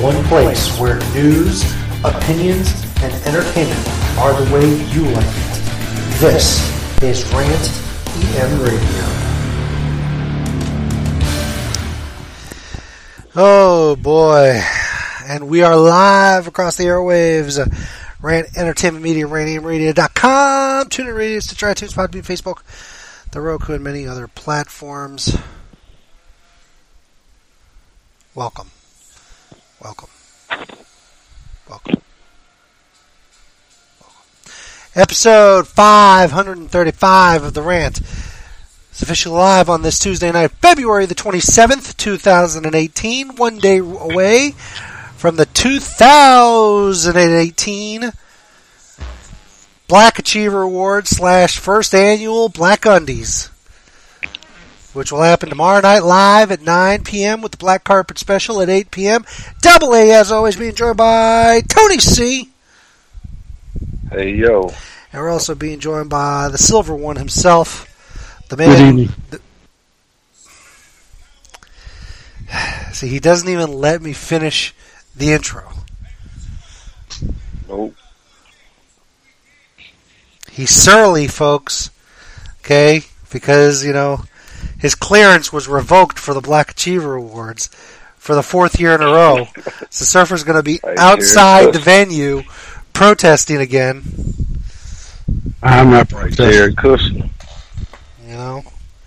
one place where news, opinions, and entertainment are the way you like it. This is Rant EM Radio. Oh boy, and we are live across the airwaves. Rant Entertainment Media, rantemradio.com, TuneIn Radio, Stitcher, iTunes, Podbean, Facebook, the Roku, and many other platforms. Welcome. Episode 535 of The Rant. It's officially live on this Tuesday night, February the 27th, 2018, one day away from the 2018 Black Achiever Awards / first annual Black Undies, which will happen tomorrow night live at 9 p.m. with the Black Carpet Special at 8 p.m. Double A, as always, being joined by Tony C. Hey, yo. And we're also being joined by the Silver One himself, the man. Good evening. See, he doesn't even let me finish the intro. Nope. He's surly, folks. Okay? Because, you know, his clearance was revoked for the Black Achiever Awards for the fourth year in a row. So Surfer's going to be outside the venue protesting again. I'm not right there, cushion. You know?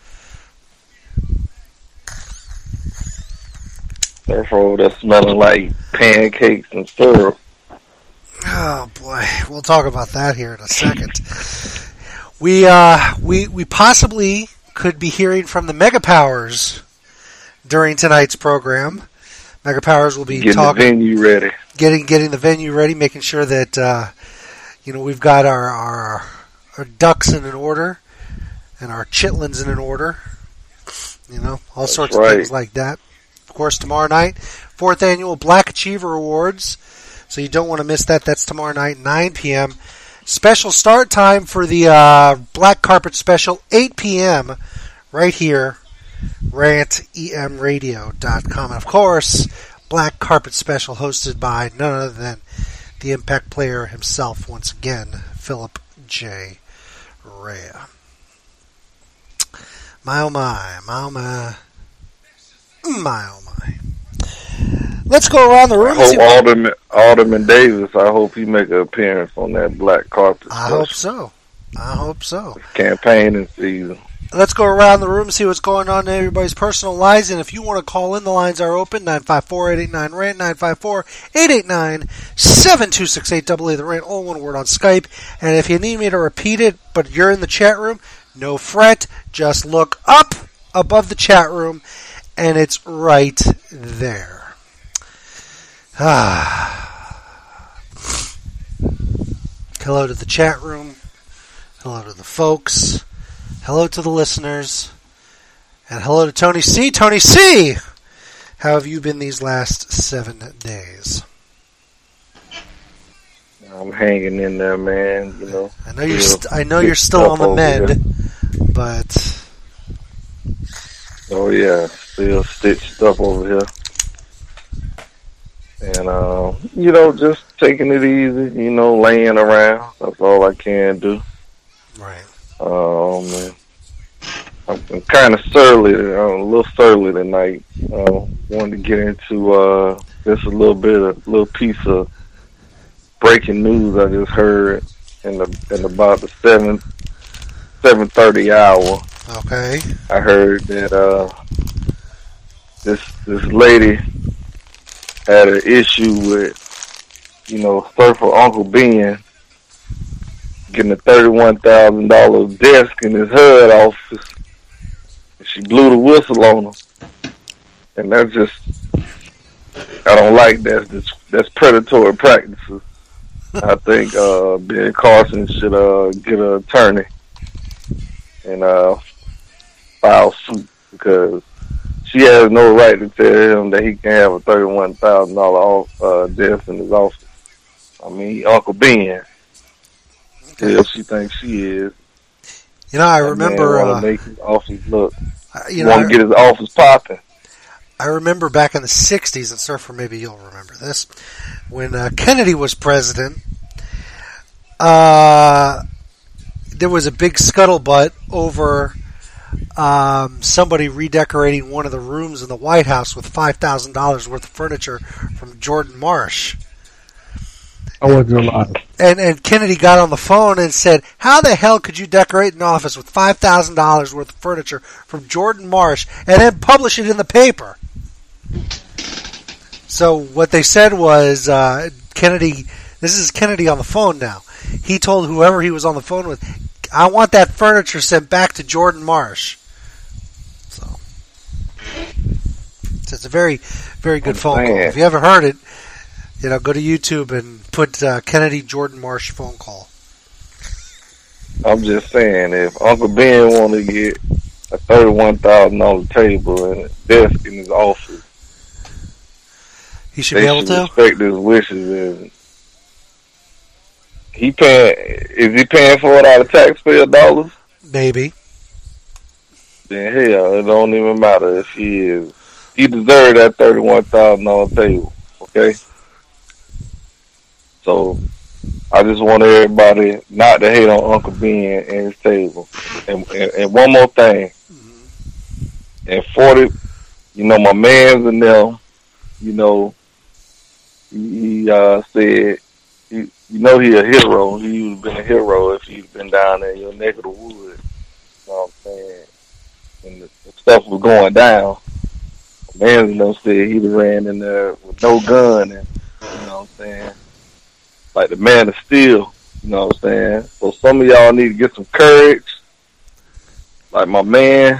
Therefore, that's smelling like pancakes and syrup. Oh boy, we'll talk about that here in a second. We possibly could be hearing from the Mega Powers during tonight's program. Mega Powers will be getting the venue ready, getting the venue ready, making sure that we've got our ducks in an order and our chitlins in an order. You know, all sorts of things like that. Of course, tomorrow night, 4th annual Black Achiever Awards. So you don't want to miss that. That's tomorrow night, 9 p.m. Special start time for the Black Carpet Special, 8 p.m. right here, rantemradio.com. And of course, Black Carpet Special hosted by none other than the Impact player himself, once again, Philip J. Rhea. My oh my, my oh my, my oh my. Let's go around the room. I hope Alderman Davis, I hope he make an appearance on that Black Carpet Special. I hope so. It's campaigning season. Let's go around the room and see what's going on in everybody's personal lives. And if you want to call in, the lines are open. 954-889-RANT, 954-889-7268, double A, the Rant, all one word on Skype. And if you need me to repeat it, but you're in the chat room, no fret. Just look up above the chat room, and it's right there. Hello to the chat room. Hello to the folks. Hello to the listeners. And hello to Tony C. Tony C! How have you been these last 7 days? I'm hanging in there, man. You know. I know you're still on the mend, but oh yeah, still stitched up over here. And, just taking it easy, laying around. That's all I can do. Right. Man. I'm kind of surly. I'm a little surly tonight. Wanted to get into just a little piece of breaking news I just heard in about the 7:30 hour. Okay. I heard that this lady had an issue with, Surfer Uncle Ben getting a $31,000 desk in his HUD office. She blew the whistle on him. And that's just, I don't like that. That's predatory practices. I think Ben Carson should get an attorney and file suit, because she has no right to tell him that he can have a $31,000 desk in his office. I mean, Uncle Ben. Who she thinks she is. I remember. Want to make his office look. Want to get his office popping. I remember back in the 60s, and Surfer, maybe you'll remember this, when Kennedy was president, there was a big scuttlebutt over somebody redecorating one of the rooms in the White House with $5,000 worth of furniture from Jordan Marsh. I wasn't alive. And Kennedy got on the phone and said, how the hell could you decorate an office with $5,000 worth of furniture from Jordan Marsh and then publish it in the paper? So what they said was, Kennedy, this is Kennedy on the phone now. He told whoever he was on the phone with, I want that furniture sent back to Jordan Marsh. So it's a very, very good phone call. If you haven't heard it, go to YouTube and put Kennedy Jordan Marsh phone call. I'm just saying, if Uncle Ben wanted to get a $31,000 table and a desk in his office, he should be able to respect his wishes. And is he paying for it out of taxpayer dollars? Maybe. Then hell, it don't even matter if he is. He deserved that $31,000 table. Okay. So I just want everybody not to hate on Uncle Ben and his table. And one more thing. And 40, my man's in there, he said, he a hero. He would have been a hero if he'd been down there in your neck of the woods. You know what I'm saying? And the stuff was going down. My man's in there said he'd have ran in there with no gun and, you know what I'm saying? Like the Man of Steel, you know what I'm saying? So some of y'all need to get some courage. Like my man,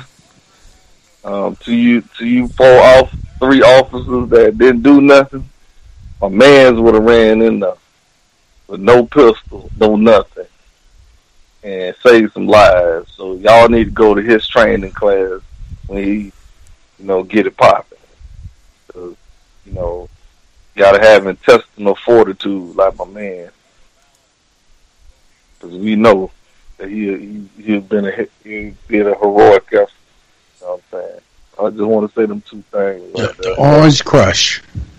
to you 3 officers that didn't do nothing, my mans would have ran in there with no pistol, no nothing, and saved some lives. So y'all need to go to his training class when he, get it popping. Cause, gotta have intestinal fortitude like my man. Because we know that he'd been a heroic effort. You know what I'm saying? I just want to say them 2 things. Like the Orange Crush.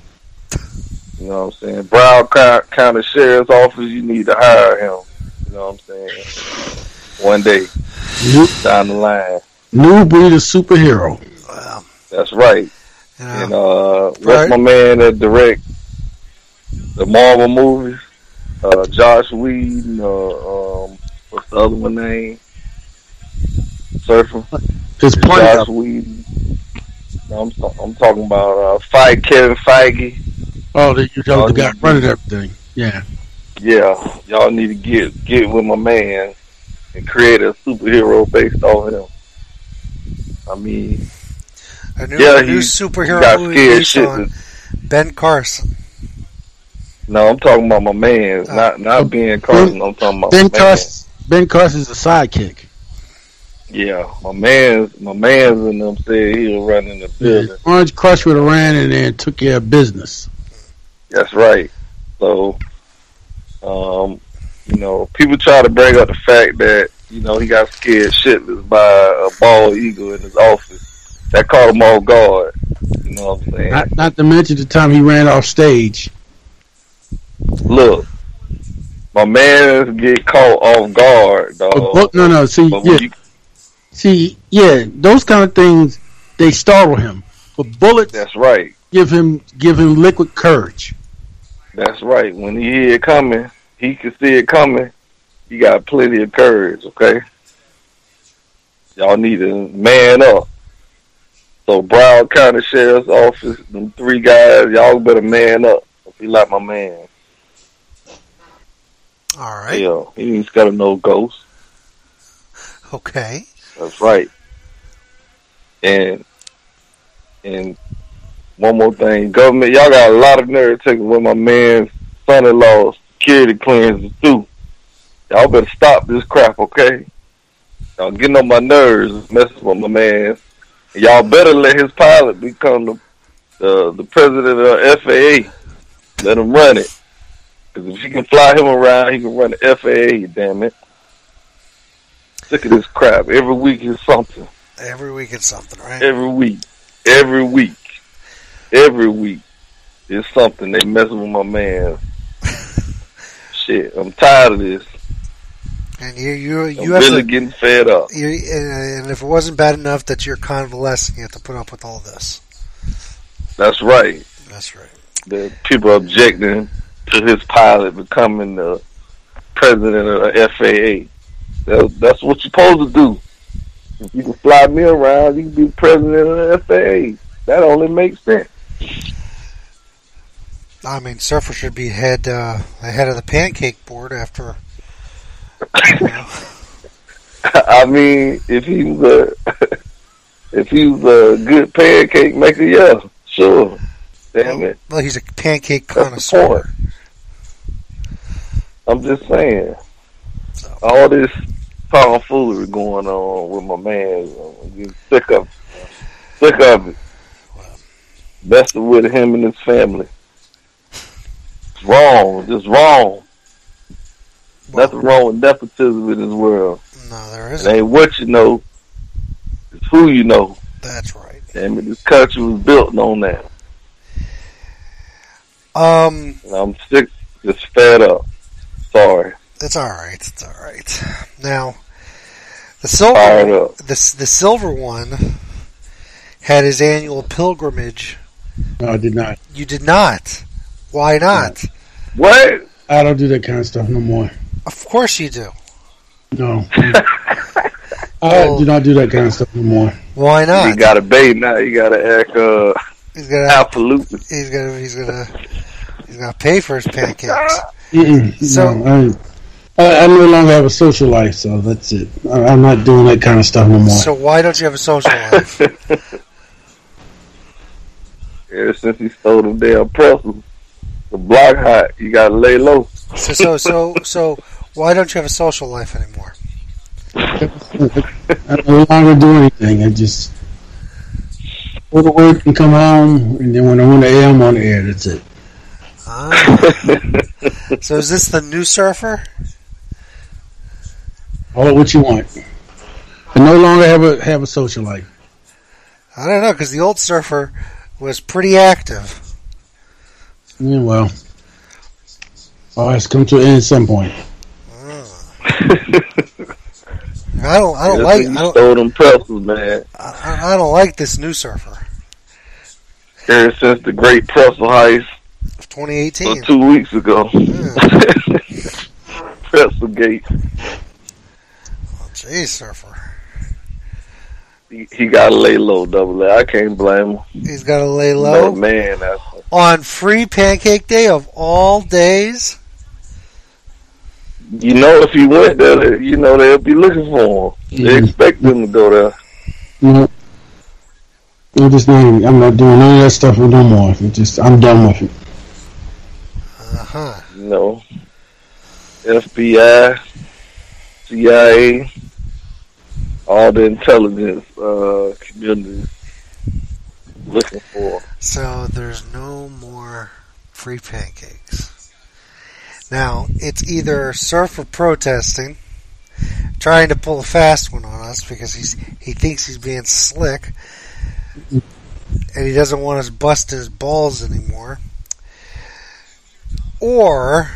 You know what I'm saying? Broward County Sheriff's Office, you need to hire him. You know what I'm saying? One day. Down the line. New breed of superhero. Wow. That's right. And what's my man that direct the Marvel movies? Josh Whedon, what's the other one name? Surfer. Just Josh Whedon. I'm talking about Kevin Feige. Oh, the guy running everything. Yeah. Yeah, y'all need to get with my man and create a superhero based on him. I mean, a new superhero movie based on Ben Carson. No, I'm talking about my man, not Ben Carson. I'm talking about Ben Carson. Ben Carson's a sidekick. Yeah, my man's and them said he was running the building. Orange Crush would have ran in there and took care of business. That's right. So, people try to bring up the fact that, he got scared shitless by a bald eagle in his office. That caught him off guard. You know what I'm saying? Not to mention the time he ran off stage. Look, my man get caught off guard, dog. No. See, those kind of things, they startle him. But bullets, that's right, give him liquid courage. That's right. When he hear it coming, he can see it coming. He got plenty of courage. Okay, y'all need to man up. So Broward County Sheriff's Office, them 3 guys, y'all better man up. Be like my man. All right. Yeah, he ain't got to know ghost. Okay. That's right. And one more thing, government, y'all got a lot of nerve taking with my man's son-in-law's security clearances too. Y'all better stop this crap, okay? Y'all getting on my nerves, messing with my man. And y'all better let his pilot become the president of FAA. Let him run it. Because if he can fly him around, he can run the FAA, damn it. Look at this crap. Every week is something. Every week it's something, right? Every week. every week it's something they messing with my man. Shit, I'm tired of this. And you I'm have really to, getting fed up. And if it wasn't bad enough that you're convalescing, you have to put up with all this. That's right. That's right. The people objecting to his pilot becoming the president of the FAA. That's what you're supposed to do. If you can fly me around, you can be president of the FAA. That only makes sense. I mean, Surfer should be ahead of the pancake board after. I mean, if he was a good pancake maker, yeah, sure. Damn it. Well, he's a pancake connoisseur. I'm just saying. All this tomfoolery going on with my man, I'm getting sick of it. Messing with him and his family. It's wrong. Just wrong. Nothing wrong with nepotism in this world. No, there isn't. It ain't what you know, it's who you know. That's right. Damn it, this country was built on that. And I'm sick, just fed up. Sorry. It's all right. It's all right. Now, the silver one had his annual pilgrimage. No, I did not. You did not. Why not? What? I don't do that kind of stuff no more. Of course you do. No. I do not do that kind of stuff no more. Why not? He got a baby now. He got to act absolutely. He's gonna pay for his pancakes. So no, I no longer have a social life, so that's it. I'm not doing that kind of stuff no more. So why don't you have a social life? Ever since he stole them damn pretzels, the block hot, you gotta lay low. So why don't you have a social life anymore? I no longer do anything. I just go to work and come home, and then when I'm on the air, I'm on the air. That's it. So is this the new Surfer? Call it what you want. I no longer have a social life. I don't know, because the old Surfer was pretty active. Yeah, well, it's come to an end at some point. I don't like this new Surfer. Ever since the Great Pretzel Heist 2018, 2 weeks ago. Yeah. Pretzel Gate. Oh, geez, Surfer. He got to lay low, Double A. I can't blame him. He's got to lay low? No, man. On Free Pancake Day of all days? You know, if he went there, you know, they'll be looking for him. They expect him to go there. No. I'm not doing any of that stuff no more. I'm done with it. Uh-huh. You know, FBI, CIA, all the intelligence community looking for. So there's no more free pancakes. Now, it's either Surfer protesting, trying to pull a fast one on us because he thinks he's being slick, and he doesn't want us busting his balls anymore, or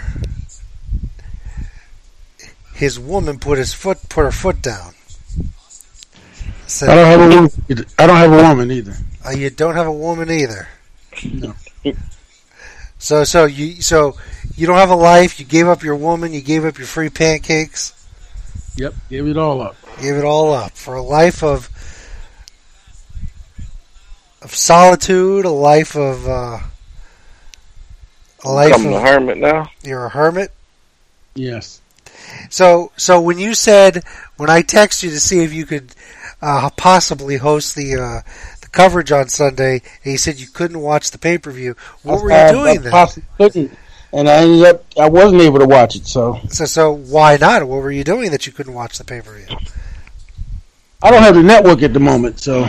his woman put her foot down. Said, I don't have a woman either. You don't have a woman either. No. So you don't have a life. You gave up your woman. You gave up your free pancakes. Yep, gave it all up. Gave it all up for a life of solitude, a life of I'm a hermit now. You're a hermit. Yes. So when I text you to see if you could possibly host the coverage on Sunday, and you said you couldn't watch the pay-per-view, what were you doing then? Possibly couldn't, and I wasn't able to watch it. So why not? What were you doing that you couldn't watch the pay-per-view? I don't have the network at the moment, so.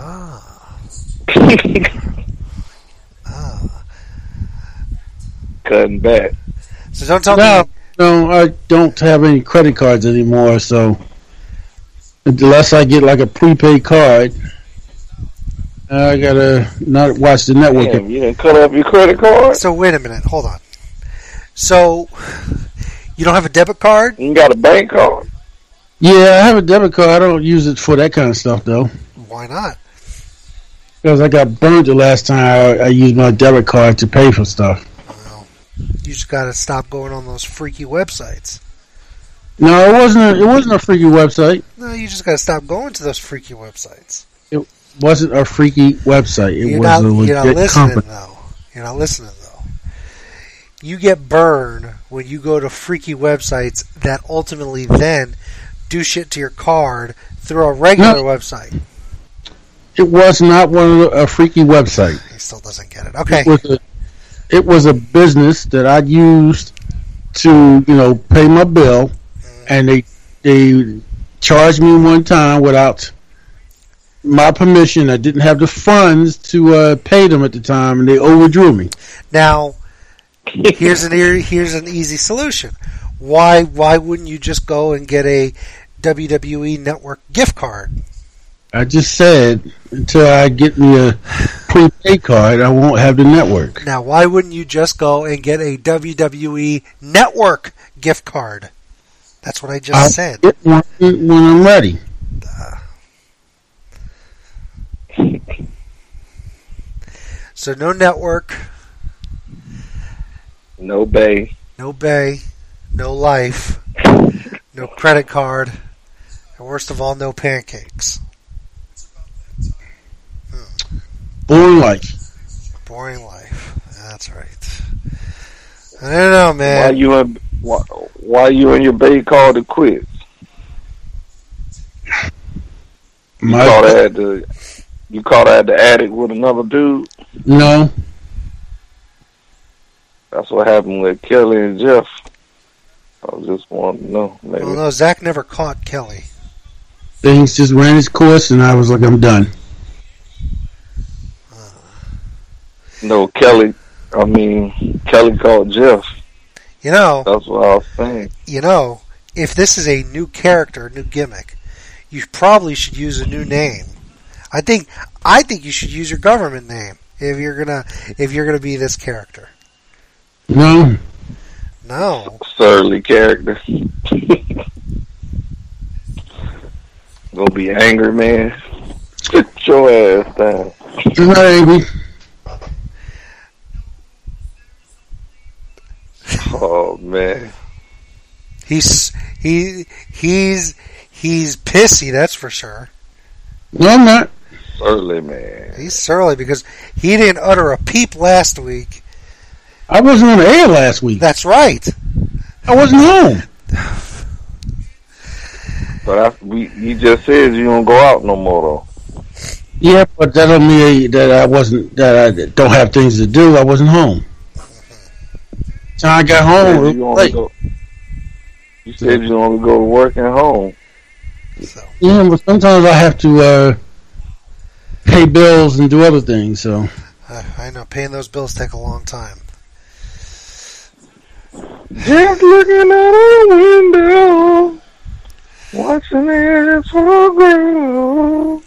Cutting back. So don't tell me. No, I don't have any credit cards anymore, so unless I get like a prepaid card, I gotta not watch the network. Damn, you didn't cut up your credit card? So wait a minute, hold on. So you don't have a debit card? You got a bank card? Yeah, I have a debit card. I don't use it for that kind of stuff though. Why not? Because I got burned the last time I used my debit card to pay for stuff. Well, you just got to stop going on those freaky websites. No, it wasn't a freaky website. No, you just got to stop going to those freaky websites. It wasn't a freaky website. It You're was not, a legit you're not listening company. though. You're not listening though. You get burned when you go to freaky websites that ultimately then do shit to your card through a regular website. It was not a freaky website. He still doesn't get it. Okay. It was a business that I used to, pay my bill, and they charged me one time without my permission. I didn't have the funds to pay them at the time, and they overdrew me. Now, here's an easy solution. Why wouldn't you just go and get a WWE Network gift card? I just said until I get me a prepaid card, I won't have the network. Now, why wouldn't you just go and get a WWE Network gift card? That's what I just said. Get one when I'm ready. So no network, No bay. no Bay, no Life, no credit card, and worst of all, no pancakes. Boring life. Boring life. That's right. I don't know, man. Why you and your bay called it quits? You caught her at the attic with another dude? No. That's what happened with Kelly and Jeff. I just wanted to know. Maybe. Well, no, Zach never caught Kelly. Things just ran its course, and I was like, I'm done. No, Kelly called Jeff. That's what I was saying. If this is a new character, new gimmick, you probably should use a new name. I think you should use your government name if you're gonna be this character. No. Surly character. Gonna be angry, man. Get your ass down. I'm not angry. Oh man. He's pissy, that's for sure. No, I'm not. Surly, man. He's surly because he didn't utter a peep last week. I wasn't on the air last week. That's right. I wasn't home. But he just says you don't go out no more though. Yeah, but that don't mean that I don't have things to do. I wasn't home. So I got home. You said you only go to work and home. So. Yeah, but sometimes I have to pay bills and do other things. So I know paying those bills take a long time. Just looking out a window, watching it for grow.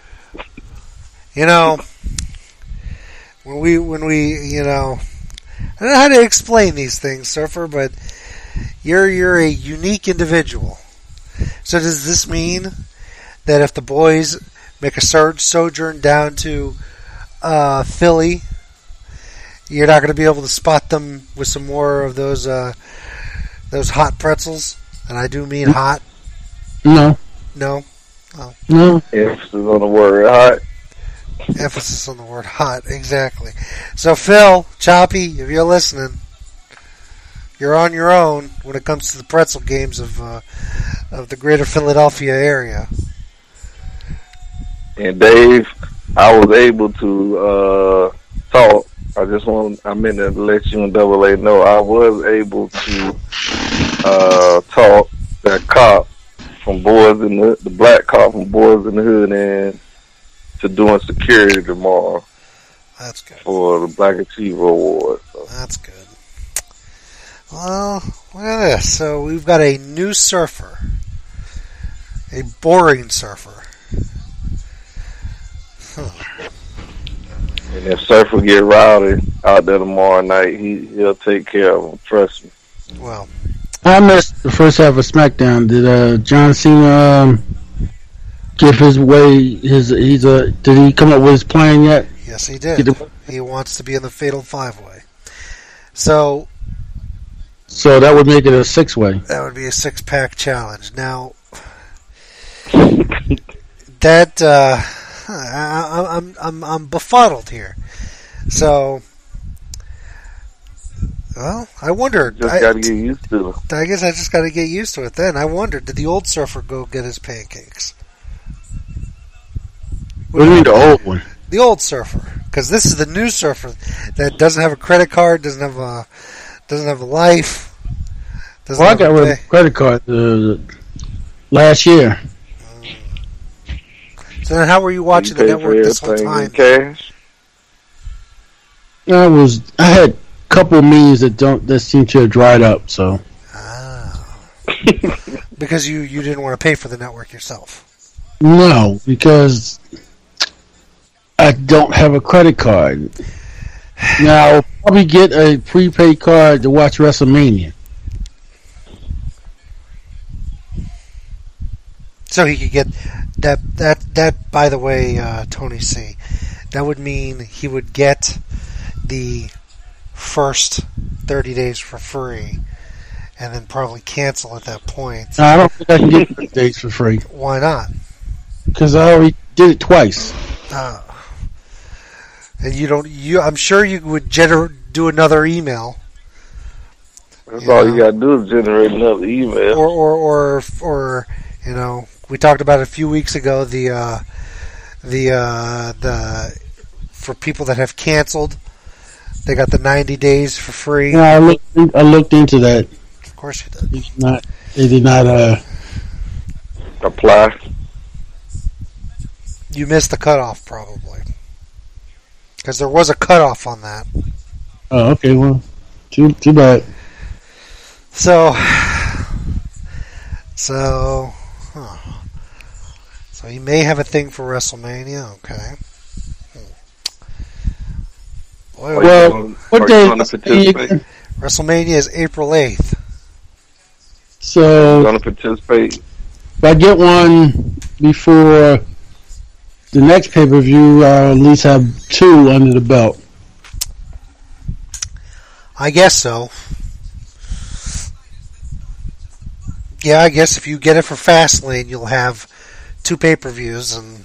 When we I don't know how to explain these things, Surfer, but you're a unique individual. So does this mean that if the boys make a sojourn down to Philly, you're not going to be able to spot them with some more of those hot pretzels? And I do mean hot. No. No? Oh. No. Emphasis on the word hot. Emphasis on the word hot, exactly. So Phil, Choppy, if you're listening, you're on your own when it comes to the pretzel games of the greater Philadelphia area. And Dave, I was able to talk. I meant to let you and Double A know I was able to talk that cop from Boys in the black cop from Boys in the Hood and to doing security tomorrow. That's good. For the Black Achiever Award. So. That's good. Well, look at this. So we've got a new surfer. A boring surfer. And if Surfer get rowdy out there tomorrow night, he'll take care of him. Trust me. Well, I missed the first half of SmackDown. Did John Cena give his way? Did he come up with his plan yet? Yes, he did. He wants to be in the Fatal 5-Way. So that would make it a 6-way. That would be a 6-pack challenge. Now, that I'm befuddled here. So, well, I wondered. Just got to get used to it. I guess I just got to get used to it. Then I wondered, did the old Surfer go get his pancakes? What do you mean the old one? The old Surfer, because this is the new Surfer that doesn't have a credit card, doesn't have a life. I got rid of a credit card last year. So then, how were you watching the network this whole time? Cash? I had a couple of means that seem to have dried up. So, because you didn't want to pay for the network yourself. No, because I don't have a credit card. Now, I'll probably get a prepaid card to watch WrestleMania. So he could get that. By the way, Tony C, that would mean he would get the first 30 days for free, and then probably cancel at that point. No, I don't think I can get 30 days for free. Why not? Because I already did it twice. And you don't. I'm sure you would do another email. That's all you got to do is generate another email. Or we talked about it a few weeks ago. The for people that have canceled, they got the 90 days for free. Yeah, I looked into that. Of course you did. They did not apply. You missed the cutoff probably, because there was a cutoff on that. Oh, okay. Well, too bad. So you may have a thing for WrestleMania. Okay. Boy, what day is WrestleMania is April 8th. So, going to participate. If I get one before the next pay-per-view, I'll at least have 2 under the belt. I guess so. Yeah, I guess if you get it for Fastlane, you'll have 2 pay-per-views and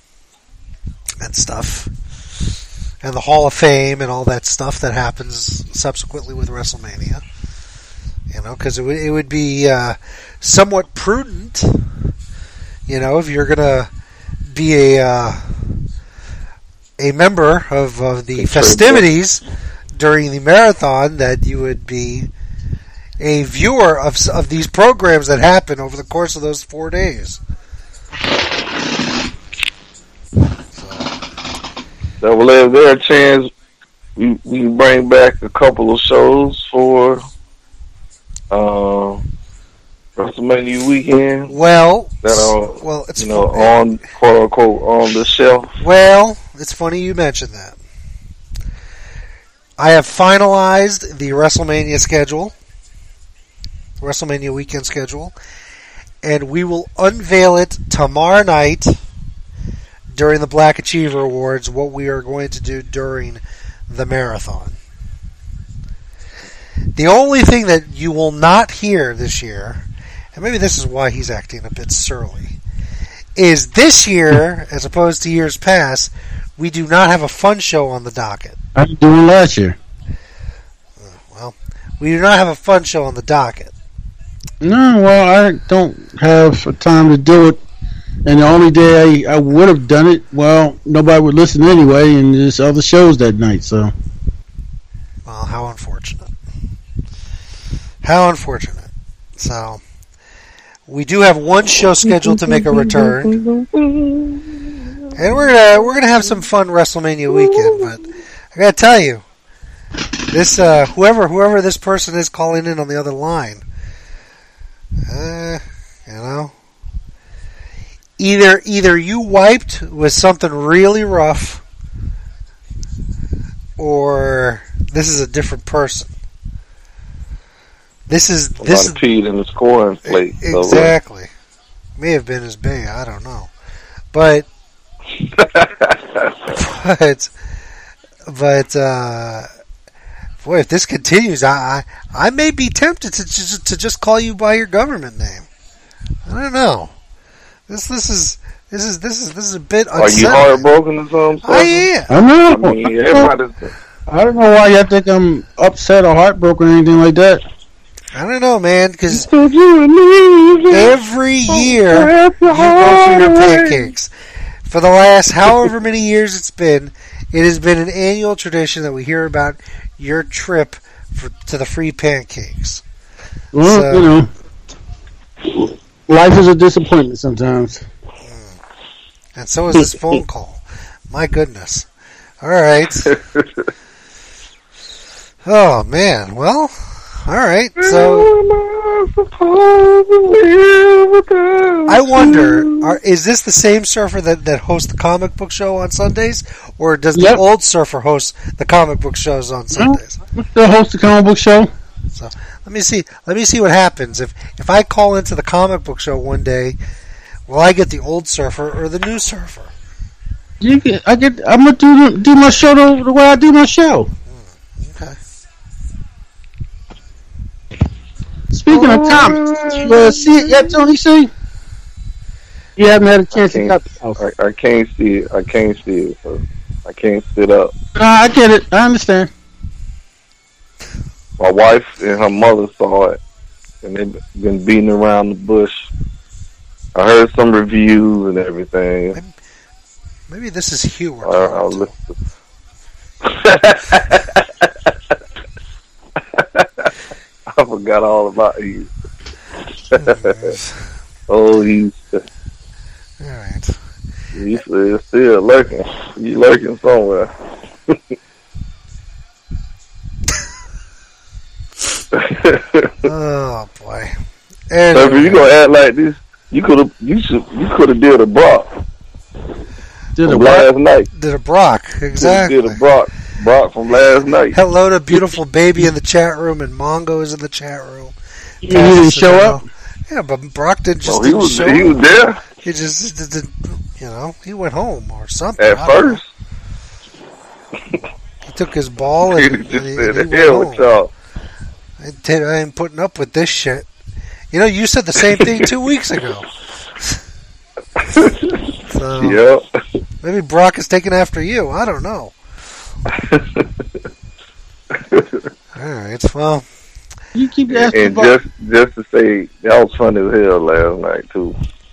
stuff. And the Hall of Fame and all that stuff that happens subsequently with WrestleMania. Because it would be somewhat prudent, if you're going to be a member of the festivities during the marathon, that you would be a viewer of these programs that happen over the course of those 4 days. So, well, if there's a chance, we can bring back a couple of shows for WrestleMania weekend. Well, it's on quote unquote on the shelf. Well, it's funny you mentioned that. I have finalized the WrestleMania schedule, WrestleMania weekend schedule, and we will unveil it tomorrow night during the Black Achiever Awards, what we are going to do during the marathon. The only thing that you will not hear this year, and maybe this is why he's acting a bit surly, is this year, as opposed to years past, we do not have a fun show on the docket. How did you do last year? Well, we do not have a fun show on the docket. No, well, I don't have time to do it. And the only day I would have done it, well, nobody would listen anyway, and there's other shows that night, so. Well, how unfortunate. How unfortunate. So, we do have one show scheduled to make a return. And we're gonna have some fun WrestleMania weekend, but I gotta tell you, this whoever this person is calling in on the other line, either you wiped with something really rough, or this is a different person. This is peed in the scoring plate. Exactly. May have been his bay. I don't know, but boy, if this continues, I may be tempted to just call you by your government name. I don't know. This is a bit unsettling. Are you heartbroken or something? I am. I know. I mean, everybody's. I don't know why you think I'm upset or heartbroken or anything like that. I don't know, man, because every year you go for your pancakes. For the last however many years it's been, it has been an annual tradition that we hear about your trip to the free pancakes. Well, so, you know, life is a disappointment sometimes. And so is this phone call. My goodness. All right. Oh, man. Well, all right. So, I wonder, is this the same surfer that hosts the comic book show on Sundays? Or does the old surfer host the comic book shows on Sundays? The host the comic book show. So, let me see what happens. If I call into the comic book show one day, will I get the old surfer or the new surfer? I'm gonna do my show the way I do my show. Okay. Speaking of comics, did you see it yet, Tony C? You haven't had a chance to cut the house. I can't see it. So I can't sit up. I get it. I understand. My wife and her mother saw it, and they've been beating around the bush. I heard some reviews and everything. Maybe this is Hugh. I'll listen. I forgot all about you. Oh, he's. All right. He's still lurking. He's lurking somewhere. Oh boy. Anyway. So if you gonna act like this, you could have did a Brock. Did a last night. Did a Brock, exactly. Did a Brock from last night. Hello to beautiful baby in the chat room, and Mongo's in the chat room. He didn't show up. Yeah, but Brock didn't show up. He was there. He just didn't, he went home or something. At first. He took his ball and he went home. I ain't putting up with this shit. You said the same thing 2 weeks ago. So, yep. Maybe Brock is taking after you. I don't know. All right. Well, you keep asking. And just to say, that was funny as hell last night too.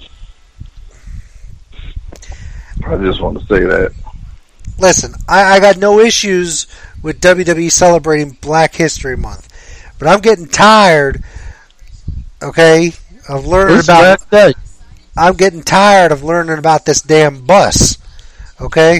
I just want to say that. Listen, I got no issues with WWE celebrating Black History Month, but I'm getting tired. Okay, of learning about. I'm getting tired of learning about this damn bus. Okay,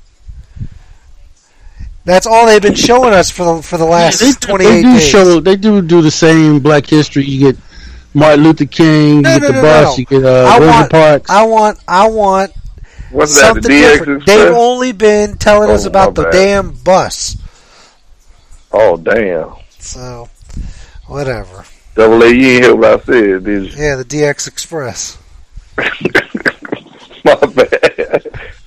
that's all they've been showing us for the last 28 days. They do the same Black History. You get Martin Luther King. You get the bus. You get Rosa Parks. I want What's something that, the DX different. Express? They've only been telling us about the damn bus. Oh damn! So whatever. Double A, you ain't hear what I said, did you? Yeah, the DX Express. My bad.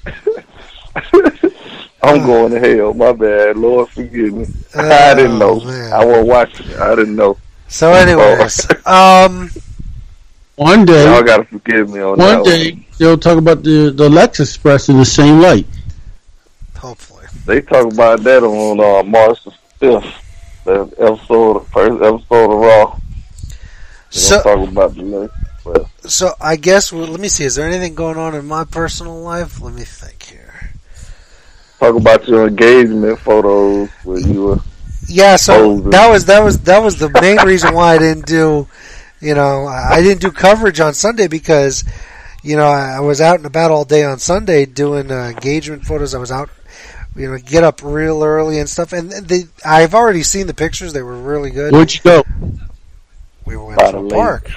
I'm going to hell. My bad. Lord, forgive me. I didn't know. Man. I wasn't watching. I didn't know. So, anyways, one day y'all gotta forgive me on that. One day they'll talk about the Lex Express in the same light. Hopefully, they talk about that on March the 5th. The first episode of Raw. So talk about the Lex. So I guess let me see. Is there anything going on in my personal life? Let me think here. Talk about your engagement photos where you were. Yeah, so that was the main reason why I didn't do. I didn't do coverage on Sunday because, I was out and about all day on Sunday doing engagement photos. I was out, get up real early and stuff. And I've already seen the pictures. They were really good. Where'd you go? We went to a park.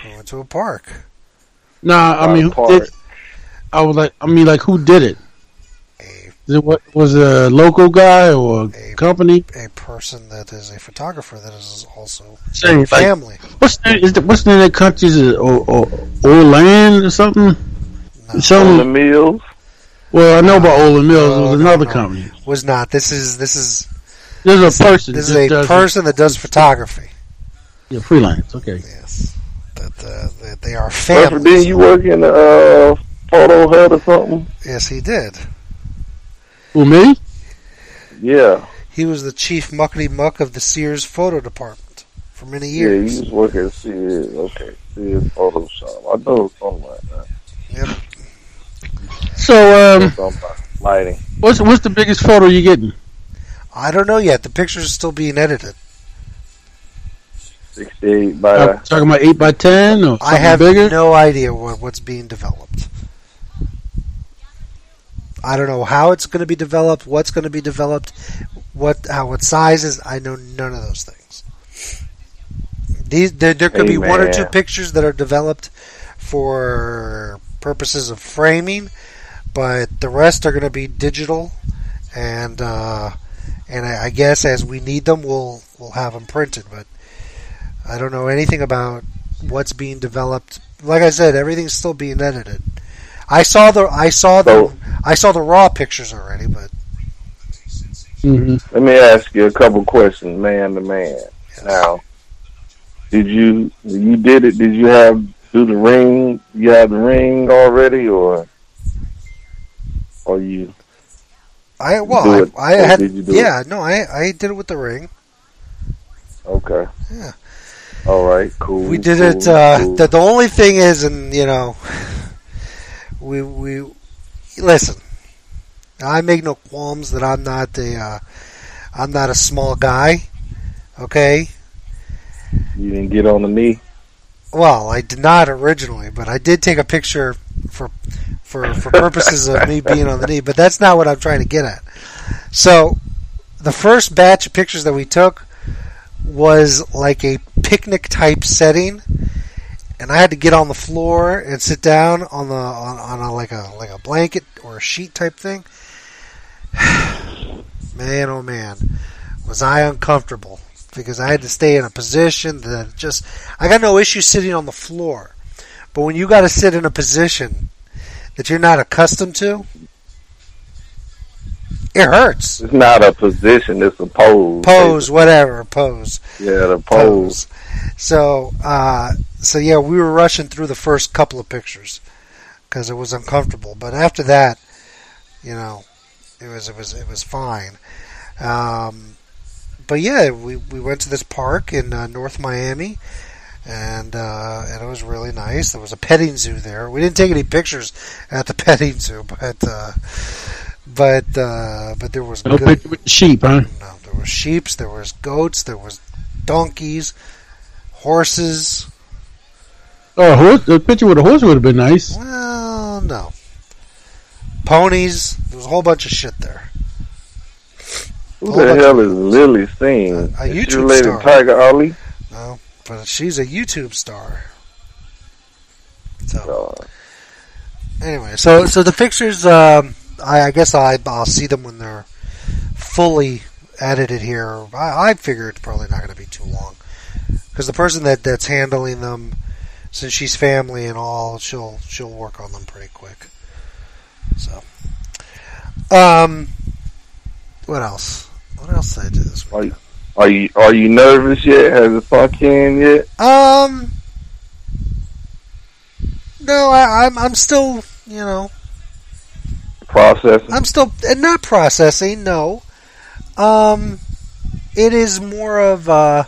Nah, I mean, who did? Who did it? A Was a local guy or a company? A person that is a photographer that is also Same family. What's the name of that country? Is it Orland or something? No. Olin Mills. Well, I know about Olin Mills. It was another company. Was not. This is a person. This is a person that does photography. Yeah, freelance. Okay. Yes. That they are family. Didn't you work in a photo hut or something? Yes, he did. Who, me? Yeah. He was the chief muckety-muck of the Sears photo department for many years. Yeah, he was working at Sears. Okay, Sears Photo Shop. I know something like that. Yep. So, lighting. What's the biggest photo you getting? I don't know yet. The pictures are still being edited. 68 by... talking about 8 by 10 or I have bigger? no idea what's being developed. I don't know how it's going to be developed, what's going to be developed, what sizes. I know none of those things. There could be one or two pictures that are developed for purposes of framing, but the rest are going to be digital, and I guess as we need them, we'll have them printed. But I don't know anything about what's being developed. Like I said, everything's still being edited. I saw the raw pictures already, but let me ask you a couple questions, man to man. Yes. Now, did you did it? Did you do the ring? You had the ring already, or you? I did it with the ring. Okay. Yeah. All right. Cool. We did it. Cool. The only thing is, and you know, we listen. I make no qualms that I'm not a small guy. Okay. You didn't get on the knee. Well, I did not originally, but I did take a picture for purposes of me being on the knee. But that's not what I'm trying to get at. So, the first batch of pictures that we took was like a picnic type setting, and I had to get on the floor and sit down on a blanket or a sheet type thing. Man, oh man, was I uncomfortable because I had to stay in a position that I got no issue sitting on the floor, but when you got to sit in a position that you're not accustomed to, it hurts. It's not a position; it's a pose. Pose, whatever, pose. Yeah, the pose. So yeah, we were rushing through the first couple of pictures because it was uncomfortable. But after that, you know, it was fine. But yeah, we went to this park in North Miami, and it was really nice. There was a petting zoo there. We didn't take any pictures at the petting zoo, but there was sheep, huh? No, there was sheep, there was goats, there was donkeys, horses. Oh, the picture with a horse would have been nice. Well, no. Ponies. There was a whole bunch of shit there. Who the hell is Lily Singh? A YouTube related star. Tiger Ali? No, but she's a YouTube star. So, anyway, so the pictures, I guess I'll see them when they're fully edited here. I figure it's probably not going to be too long. Because the person that's handling them, since she's family and all, she'll work on them pretty quick. So, what else? What else did I do this week? Are you nervous yet? Has it sunk in yet? No, I'm still, you know, processing. I'm still not processing. No, it is more of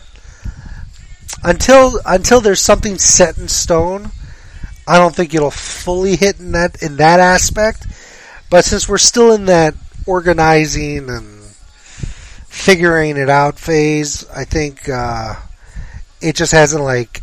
until there's something set in stone. I don't think it'll fully hit in that aspect. But since we're still in that organizing and figuring it out phase, I think it just hasn't like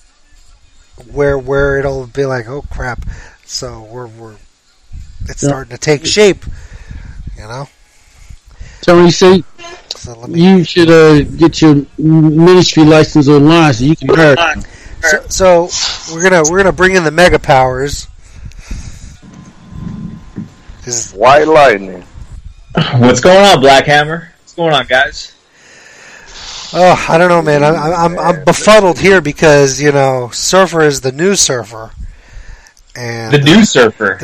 where it'll be like, oh crap. So it's starting to take shape, you know. Tony, see, you should get your ministry license online so you can hire. So we're gonna bring in the Mega Powers. White Lightning. What's going on, Black Hammer? What's going on, guys? Oh, I don't know, man. I'm befuddled here because Surfer is the new Surfer, and the new Surfer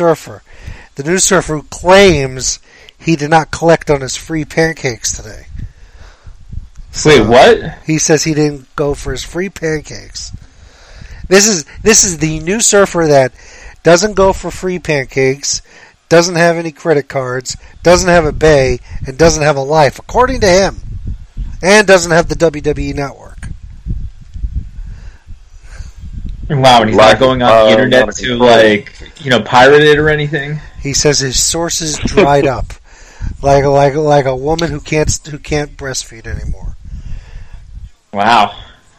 who claims he did not collect on his free pancakes today. So, wait, what? He says he didn't go for his free pancakes. This is the new Surfer that doesn't go for free pancakes, doesn't have any credit cards, doesn't have a bay, and doesn't have a life, according to him. And doesn't have the WWE Network. Wow, and he's not going on the internet to pirate it or anything. He says his sources dried up, like a woman who can't breastfeed anymore. Wow.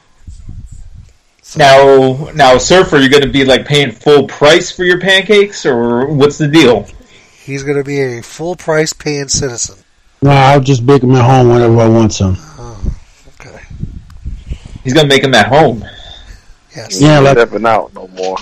So, now, Surfer, you're going to be paying full price for your pancakes, or what's the deal? He's going to be a full price paying citizen. No, I'll just bake them at home whenever I want some. Oh, okay. He's going to make them at home. Yes. Yeah, stepping out no more.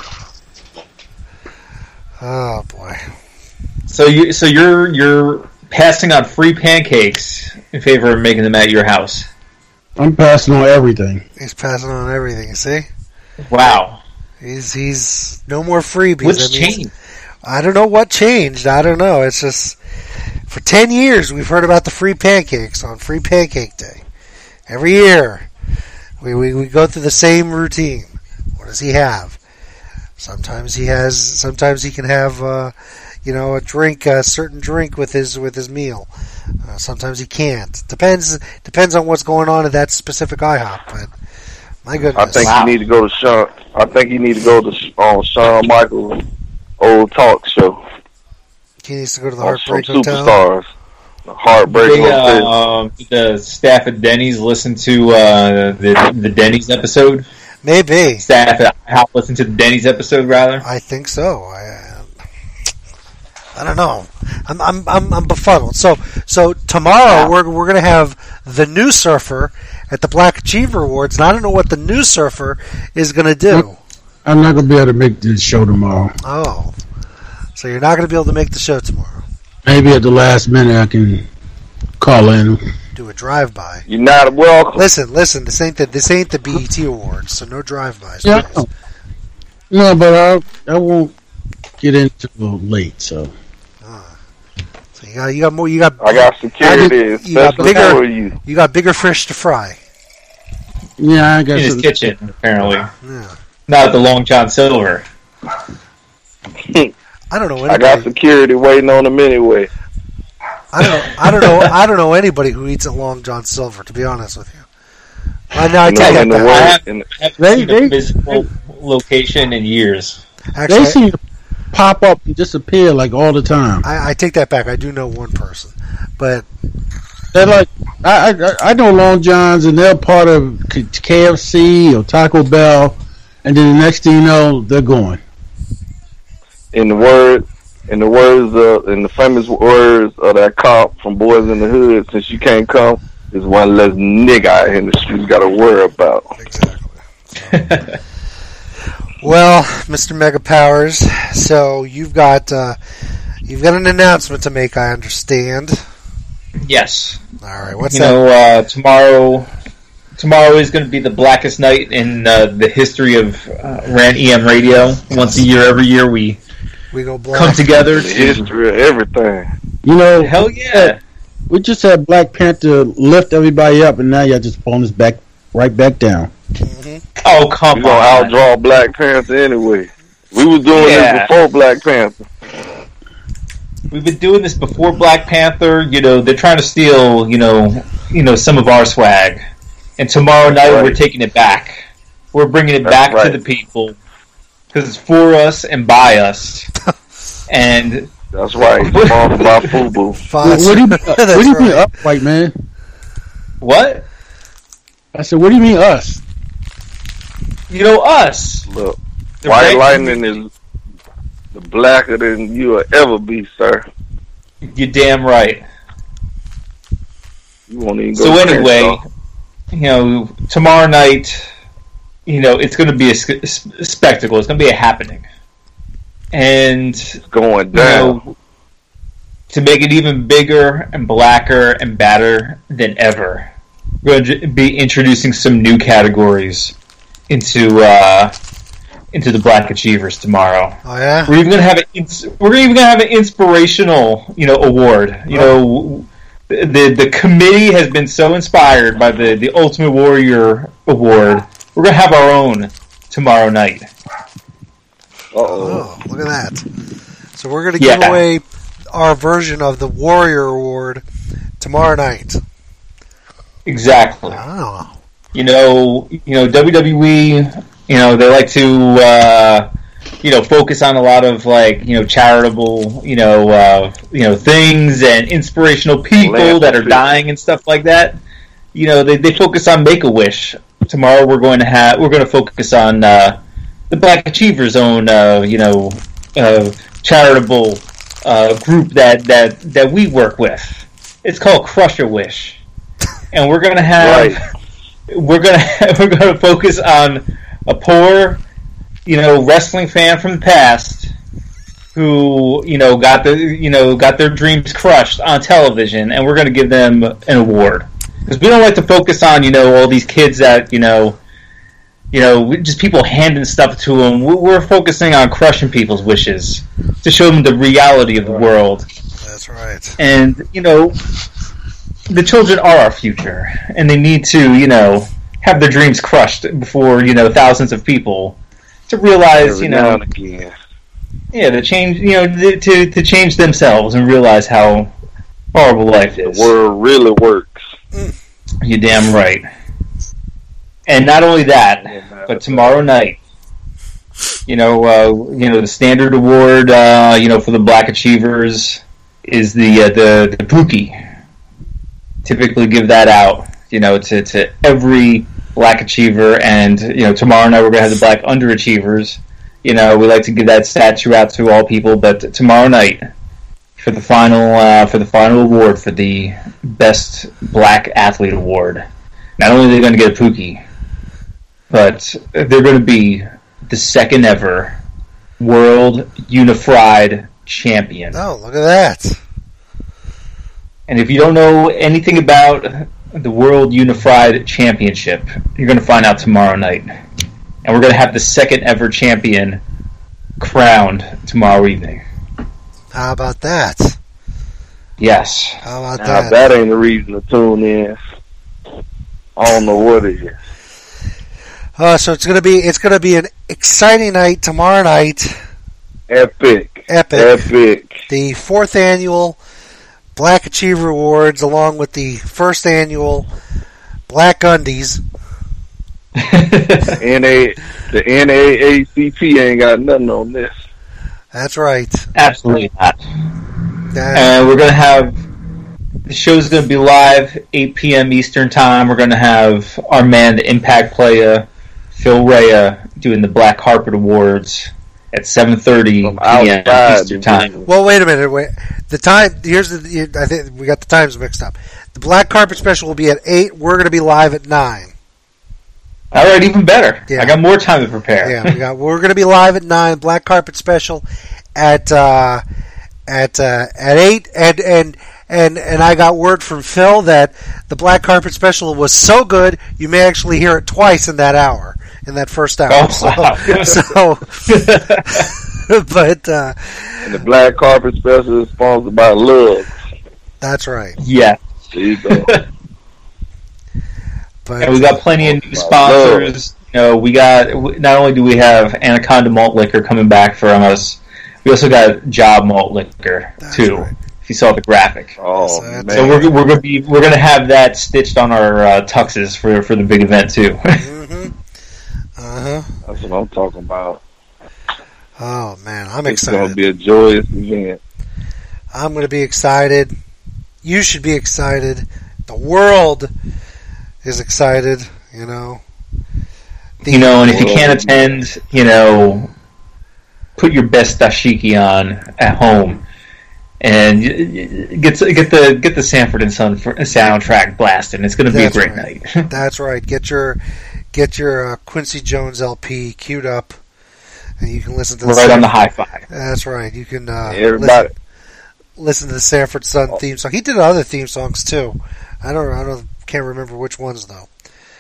Oh boy. So you're passing on free pancakes in favor of making them at your house. I'm passing on everything. He's passing on everything. You see? Wow. He's no more freebies. What's changed? I don't know what changed. I don't know. It's just for 10 years we've heard about the free pancakes on Free Pancake Day. Every year we go through the same routine. What does he have? Sometimes he can have a drink, a certain drink with his meal. Sometimes he can't. Depends on what's going on at that specific IHOP. But my goodness, I think you need to go to Shawn. I think you need to go to Shawn Michaels' old talk show. He needs to go to the Heartbreak Hotel. Superstars. The Heartbreak Hotel. The staff at Denny's listen to the Denny's episode. Maybe staff at IHOP listen to the Denny's episode rather. I think so. I don't know. I'm befuddled. So tomorrow we're gonna have the new Surfer at the Black Achiever Awards, and I don't know what the new Surfer is gonna do. I'm not gonna be able to make this show tomorrow. Oh, so you're not gonna be able to make the show tomorrow? Maybe at the last minute I can call in. Do a drive-by. You're not welcome. Listen. This ain't the BET Awards, so no drive-bys. Yeah, no, but I won't get into late. So you got more. You got. I got security. You got bigger fish to fry. Yeah, I got in his kitchen apparently. Yeah. Not at the Long John Silver. I don't know. Anybody. I got security waiting on him anyway. I don't know anybody who eats at Long John Silver. To be honest with you, I take that back. I haven't seen a physical location in years. Actually, they seem to pop up and disappear all the time. I take that back. I do know one person, but they're like I know Long John's, and they're part of KFC or Taco Bell, and then the next thing you know, they're going. In the famous words of that cop from Boys in the Hood, since you can't come, there's one less nigga out in the streets got to worry about. Exactly. Well, Mr. Mega Powers, so you've got an announcement to make, I understand. Yes. All right. What's that? Tomorrow is going to be the blackest night in the history of Rant EM Radio. Once a year, every year, we go black. Come together. The history of everything. Hell yeah. We just had Black Panther lift everybody up, and now y'all just pulling us right back down. Mm-hmm. Oh, come on. We're going to outdraw Black Panther anyway. We was doing this before Black Panther. We've been doing this before Black Panther. They're trying to steal, some of our swag. And tomorrow night we're taking it back. We're bringing it back to the people. Because it's for us and by us. And that's right. Tomorrow for my FUBU. What do you mean up, white man? What? I said, what do you mean us? Us. Look, White Lightning is the blacker than you'll ever be, sir. You're damn right. You won't even go. So anyway, tomorrow night, it's going to be a spectacle. It's going to be a happening, and it's going down. to make it even bigger and blacker and badder than ever. We're going to be introducing some new categories into the Black Achievers tomorrow. Oh yeah, we're even going to have an inspirational, award. The committee has been so inspired by the Ultimate Warrior Award. We're going to have our own tomorrow night. Oh, look at that! So we're going to give away our version of the Warrior Award tomorrow night. Exactly. Oh. WWE. They like to focus on a lot of charitable things and inspirational people that are dying and stuff like that. They focus on Make-A-Wish. Tomorrow we're going to focus on the Black Achievers' own charitable group that we work with. It's called Crush a Wish, and we're gonna have we're gonna focus on a poor wrestling fan from the past who got their dreams crushed on television, and we're gonna give them an award because we don't like to focus on all these kids that just people handing stuff to them. We're focusing on crushing people's wishes to show them the reality of the world. That's right. And, the children are our future, and they need to, have their dreams crushed before, thousands of people to realize, to change, to change themselves and realize how horrible life is. The world really works. You're damn right. And not only that, but tomorrow night, the standard award, for the Black Achievers is the Pookie. Typically give that out, to every Black Achiever, and tomorrow night we're gonna have the Black Underachievers. We like to give that statue out to all people, but tomorrow night for the final award for the Best Black Athlete Award, not only are they going to get a Pookie, but they're going to be the second ever World Unified Champion. Oh, look at that. And if you don't know anything about the World Unified Championship, you're going to find out tomorrow night. And we're going to have the second ever champion crowned tomorrow evening. How about that? Yes. How about Now, that? that ain't a reason to tune in. I don't know what it is. So it's gonna be an exciting night tomorrow night. Epic. The 4th annual Black Achiever Awards, along with the 1st annual Black Undies. The NAACP ain't got nothing on this. That's right. Absolutely not. And we're going to have the show's going to be live 8 p.m. Eastern Time. We're going to have our man, the Impact player, Phil Rea, doing the Black Carpet Awards at 7:30 p.m. Eastern Time. Well, wait a minute. The time, I think we got the times mixed up. The Black Carpet Special will be at 8. We're going to be live at 9. All right, even better. Yeah. I got more time to prepare. Yeah, we're going to be live at 9. Black Carpet Special at 8, and I got word from Phil that the Black Carpet Special was so good you may actually hear it twice in that hour, in that first hour. Oh, wow. But and the Black Carpet Special is sponsored by Love. That's right. Yeah. There you go. But, and we got plenty of new sponsors. We got, not only do we have Anaconda Malt Liquor coming back from us, we also got Job Malt Liquor too. Right. If you saw the graphic. Oh man! So we're gonna have that stitched on our tuxes for the big event too. Mm-hmm. That's what I'm talking about. Oh man, I'm excited. It's gonna be a joyous event. I'm gonna be excited. You should be excited. The world is excited. And if you can't attend, put your best dashiki on at home and get the Sanford and Son soundtrack blasting. It's going to be a great night. That's right. Get your Quincy Jones LP queued up, and you can listen to right on the hi-fi. That's right. You can listen to the Sanford Son theme song. He did other theme songs too. Can't remember which ones though.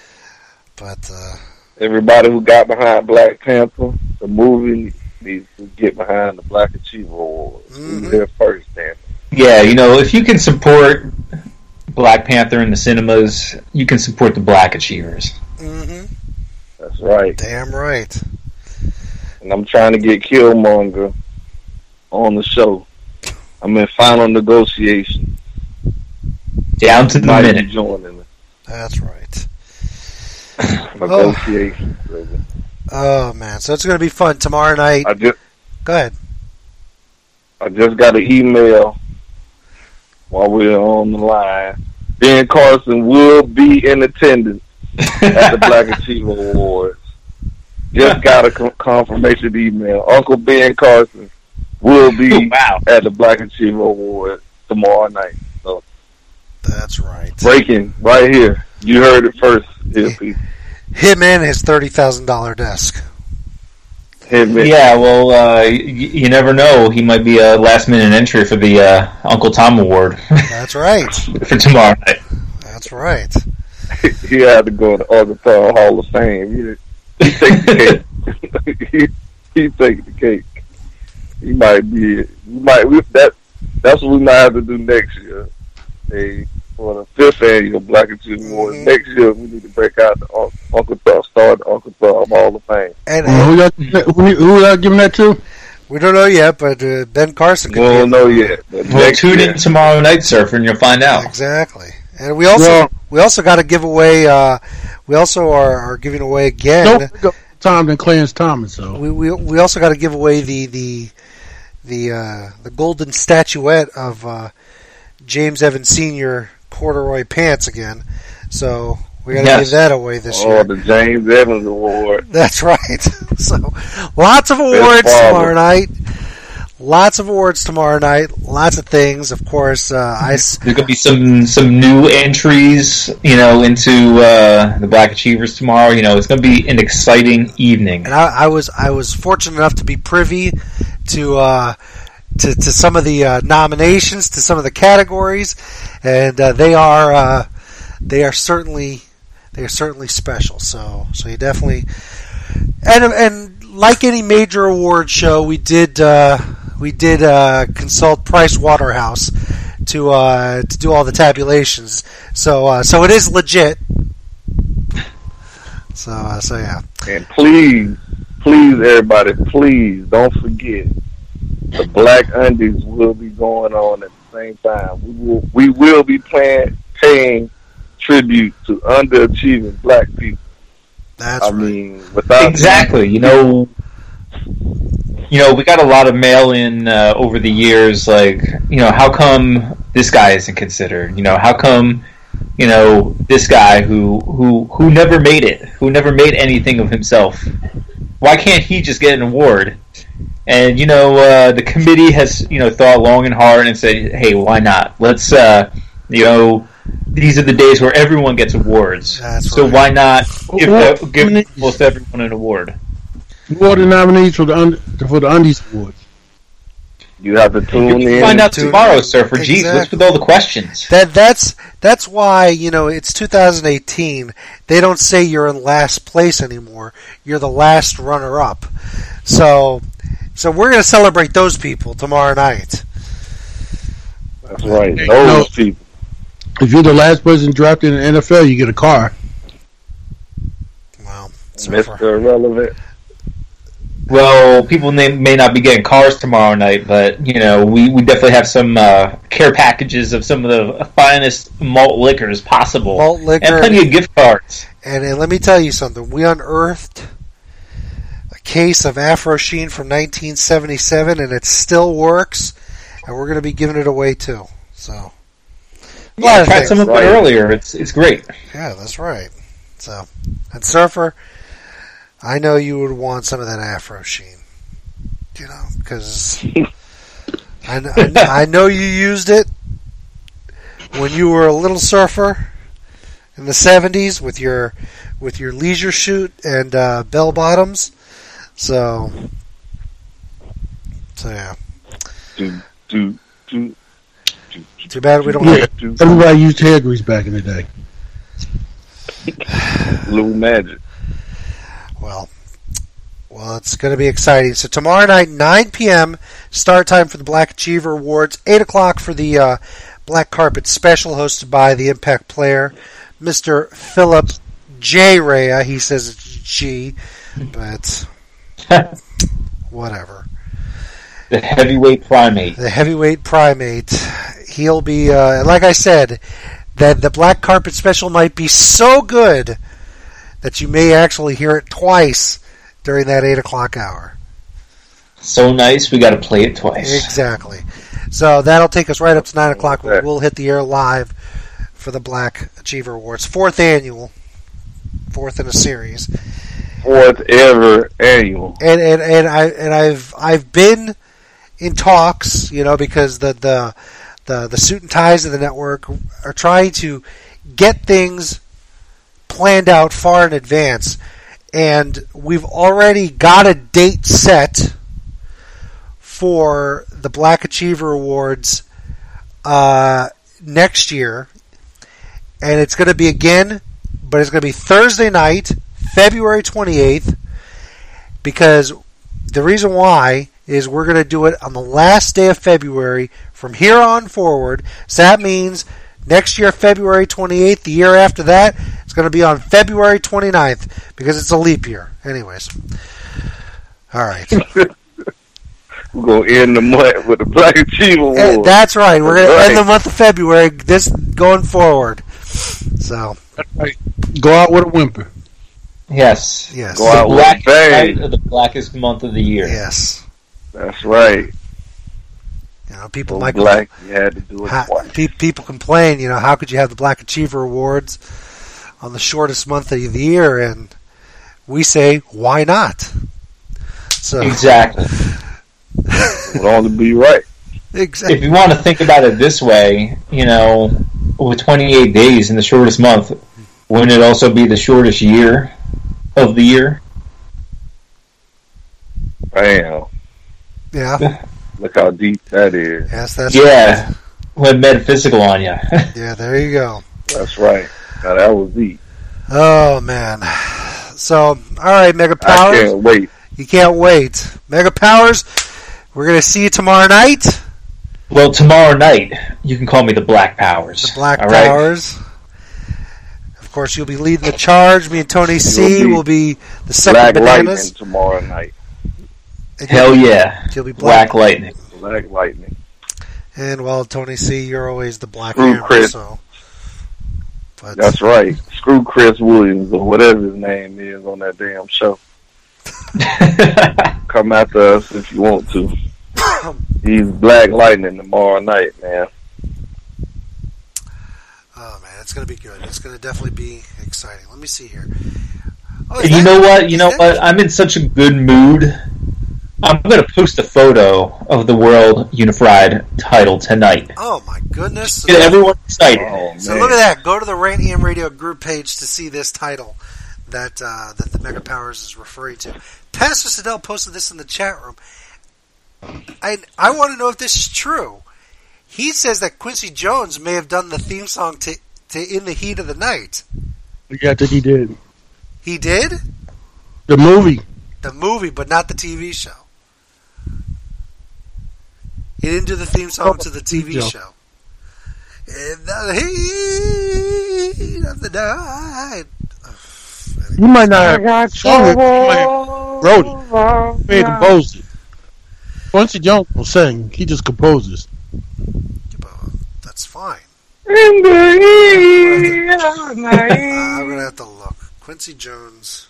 But everybody who got behind Black Panther, the movie, needs to get behind the Black Achiever Awards. We were there first, damn it. Yeah, if you can support Black Panther in the cinemas, you can support the Black Achievers. Mm-hmm. That's right. Damn right. And I'm trying to get Killmonger on the show. I'm in final negotiation. Down to the minute. Joining us. That's right. Negotiations, baby. Oh man, so it's going to be fun tomorrow night. Go ahead. I just got an email while we're on the line. Ben Carson will be in attendance at the Black Achiever Awards. Just got a confirmation email. Uncle Ben Carson will be at the Black Achiever Awards tomorrow night. So that's right. Breaking right here. You heard it first here, people. Him and his $30,000 desk. Yeah, well, you never know. He might be a last-minute entry for the Uncle Tom Award. That's right. For tomorrow night. That's right. He had to go to Arkansas Hall of Fame. He take the cake. he take the cake. He might be. That's what we might have to do next year. For the 5th annual Black Achiever Awards. Next year, we need to break out the Uncle Tom, start the Uncle Tom Hall of Fame. And who y'all giving that to? We don't know yet, but Ben Carson. We don't know yet. Well, tune in tomorrow night, Surfer, and you'll find out. Exactly. And we also got to give away. We also are giving away again. Don't go Tom than Clarence Thomas. So we also got to give away the golden statuette of James Evans Sr. corduroy pants again. So we got to give that away this year. Oh, the James Evans Award. That's right. So lots of awards tomorrow night. Lots of awards tomorrow night. Lots of things, of course. There's going to be some new entries, into the Black Achievers tomorrow. It's going to be an exciting evening. And I was fortunate enough to be privy to some of the nominations, to some of the categories, and they are certainly special. So you definitely and like any major award show, we did consult Price Waterhouse to do all the tabulations. So it is legit. So yeah. And please everybody, please don't forget. The Black Undies will be going on at the same time. We will be paying tribute to underachieving black people. That's right. Without exactly. We got a lot of mail-in over the years. Like, how come this guy isn't considered? How come this guy who never made it, who never made anything of himself? Why can't he just get an award? And the committee has thought long and hard and said, hey, why not? Let's these are the days where everyone gets awards. So why not give almost everyone an award? Who are the nominees for the Undies Awards? You have to tune in. Find out tomorrow, Surfer. Jeez, what's with all the questions? That's why it's 2018. They don't say you're in last place anymore. You're the last runner-up. So we're going to celebrate those people tomorrow night. That's right. Those people. If you're the last person drafted in the NFL, you get a car. Wow. Mr. Irrelevant. Well, people may not be getting cars tomorrow night, but, we definitely have some care packages of some of the finest malt liquors possible. Malt liquor. And plenty of gift cards. And let me tell you something. We unearthed a case of Afro Sheen from 1977, and it still works, and we're going to be giving it away, too. So, I tried some of it earlier. It's great. Yeah, that's right. So, and Surfer, I know you would want some of that Afro Sheen, because I know you used it when you were a little surfer in the 70s with your leisure chute and bell bottoms. So yeah. Too bad we don't have... Everybody used hair grease back in the day. Blue Magic. Well, it's going to be exciting. So tomorrow night, 9 p.m., start time for the Black Achiever Awards. 8 o'clock for the Black Carpet Special hosted by the Impact player, Mr. Philip J. Rea. He says it's G, but whatever. The heavyweight primate. The heavyweight primate. He'll be, like I said, that the Black Carpet Special might be so good that you may actually hear it twice during that 8 o'clock hour. So nice, we got to play it twice. Exactly. So that'll take us right up to 9 o'clock. We'll hit the air live for the Black Achiever Awards. 4th annual. 4th in a series. 4th ever annual. And I've been in talks, because the suit and ties of the network are trying to get things planned out far in advance, and we've already got a date set for the Black Achiever Awards next year, and it's going to be again, but it's going to be Thursday night, February 28th, because the reason why is we're going to do it on the last day of February from here on forward. So that means next year, February 28th, the year after that, it's going to be on February 29th because it's a leap year. Anyways. All right. We're going to end the month with the Black Achiever Award. That's right. We're going to end the month of February this going forward. So. Go out with a whimper. Yes. Go out with a bang. Night of the blackest month of the year. Yes. That's right. People might black. You had to do it twice. People complain. How could you have the Black Achiever Awards on the shortest month of the year? And we say, why not? So exactly. It would only be right. Exactly. If you want to think about it this way, with 28 days in the shortest month, wouldn't it also be the shortest year of the year? Bam. Yeah. Look how deep that is. Yes, that's right. Right. Went metaphysical on you. Yeah, there you go. That's right. Now that was deep. Oh, man. So, all right, Mega Powers. I can't wait. You can't wait. Mega Powers, we're going to see you tomorrow night. Well, tomorrow night, you can call me the Black Powers. The Black Powers. Right? Of course, you'll be leading the charge. Me and Tony C will be the second bananas. Lightning tomorrow night. Hell yeah. You'll be Black Lightning. Black Lightning. And, well, Tony C, you're always the Black Screw Hammer. Chris. So. But, that's right. Screw Chris Williams or whatever his name is on that damn show. Come after us if you want to. He's Black Lightning tomorrow night, man. Oh, man, it's going to be good. It's going to definitely be exciting. Let me see here. Oh, you know what? I'm in such a good mood. I'm going to post a photo of the World Unified title tonight. Oh, my goodness. Get everyone excited. Oh, so look at that. Go to the Rant EM Radio group page to see this title that the Mega Powers is referring to. Pastor Siddell posted this in the chat room. I want to know if this is true. He says that Quincy Jones may have done the theme song to In the Heat of the Night. Yeah, I think he did. He did? The movie. The movie, but not the TV show. He didn't do the theme song to the TV show. In the heat of the night. You might not have sung it. You might have wrote it. He composed it. Quincy Jones will sing. He just composes. That's fine. In the heat of the night. I'm going to have to look. Quincy Jones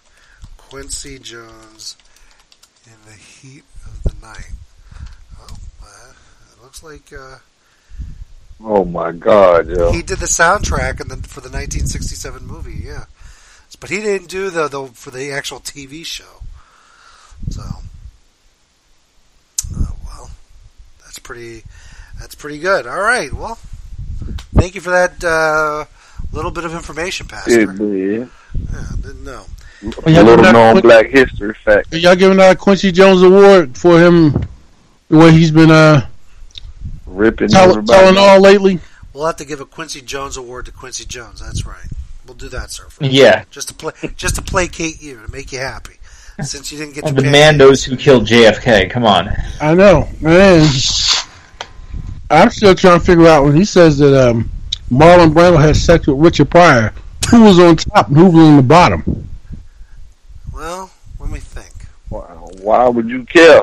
in the heat of the night. Oh, it looks like... oh my God, yo. He did the soundtrack for the 1967 movie, yeah. But he didn't do the for the actual TV show. So, well, that's pretty good. All right, well, thank you for that little bit of information, Pastor. Yeah, didn't know. A little known Black history fact. Y'all giving out a Quincy Jones Award for him, the way he's been ripping everybody. Tylenol lately? We'll have to give a Quincy Jones award to Quincy Jones. That's right. We'll do that, sir. Yeah. Just to placate you, to make you happy. Since you didn't get the man knows who killed JFK. Come on. I know, man. I'm still trying to figure out when he says that Marlon Brando had sex with Richard Pryor. Who was on top and who was on the bottom? Well, let me think. Why would you care?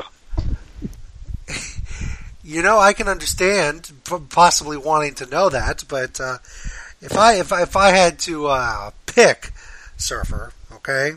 You know, I can understand possibly wanting to know that, but if I had to pick, Surfer, okay,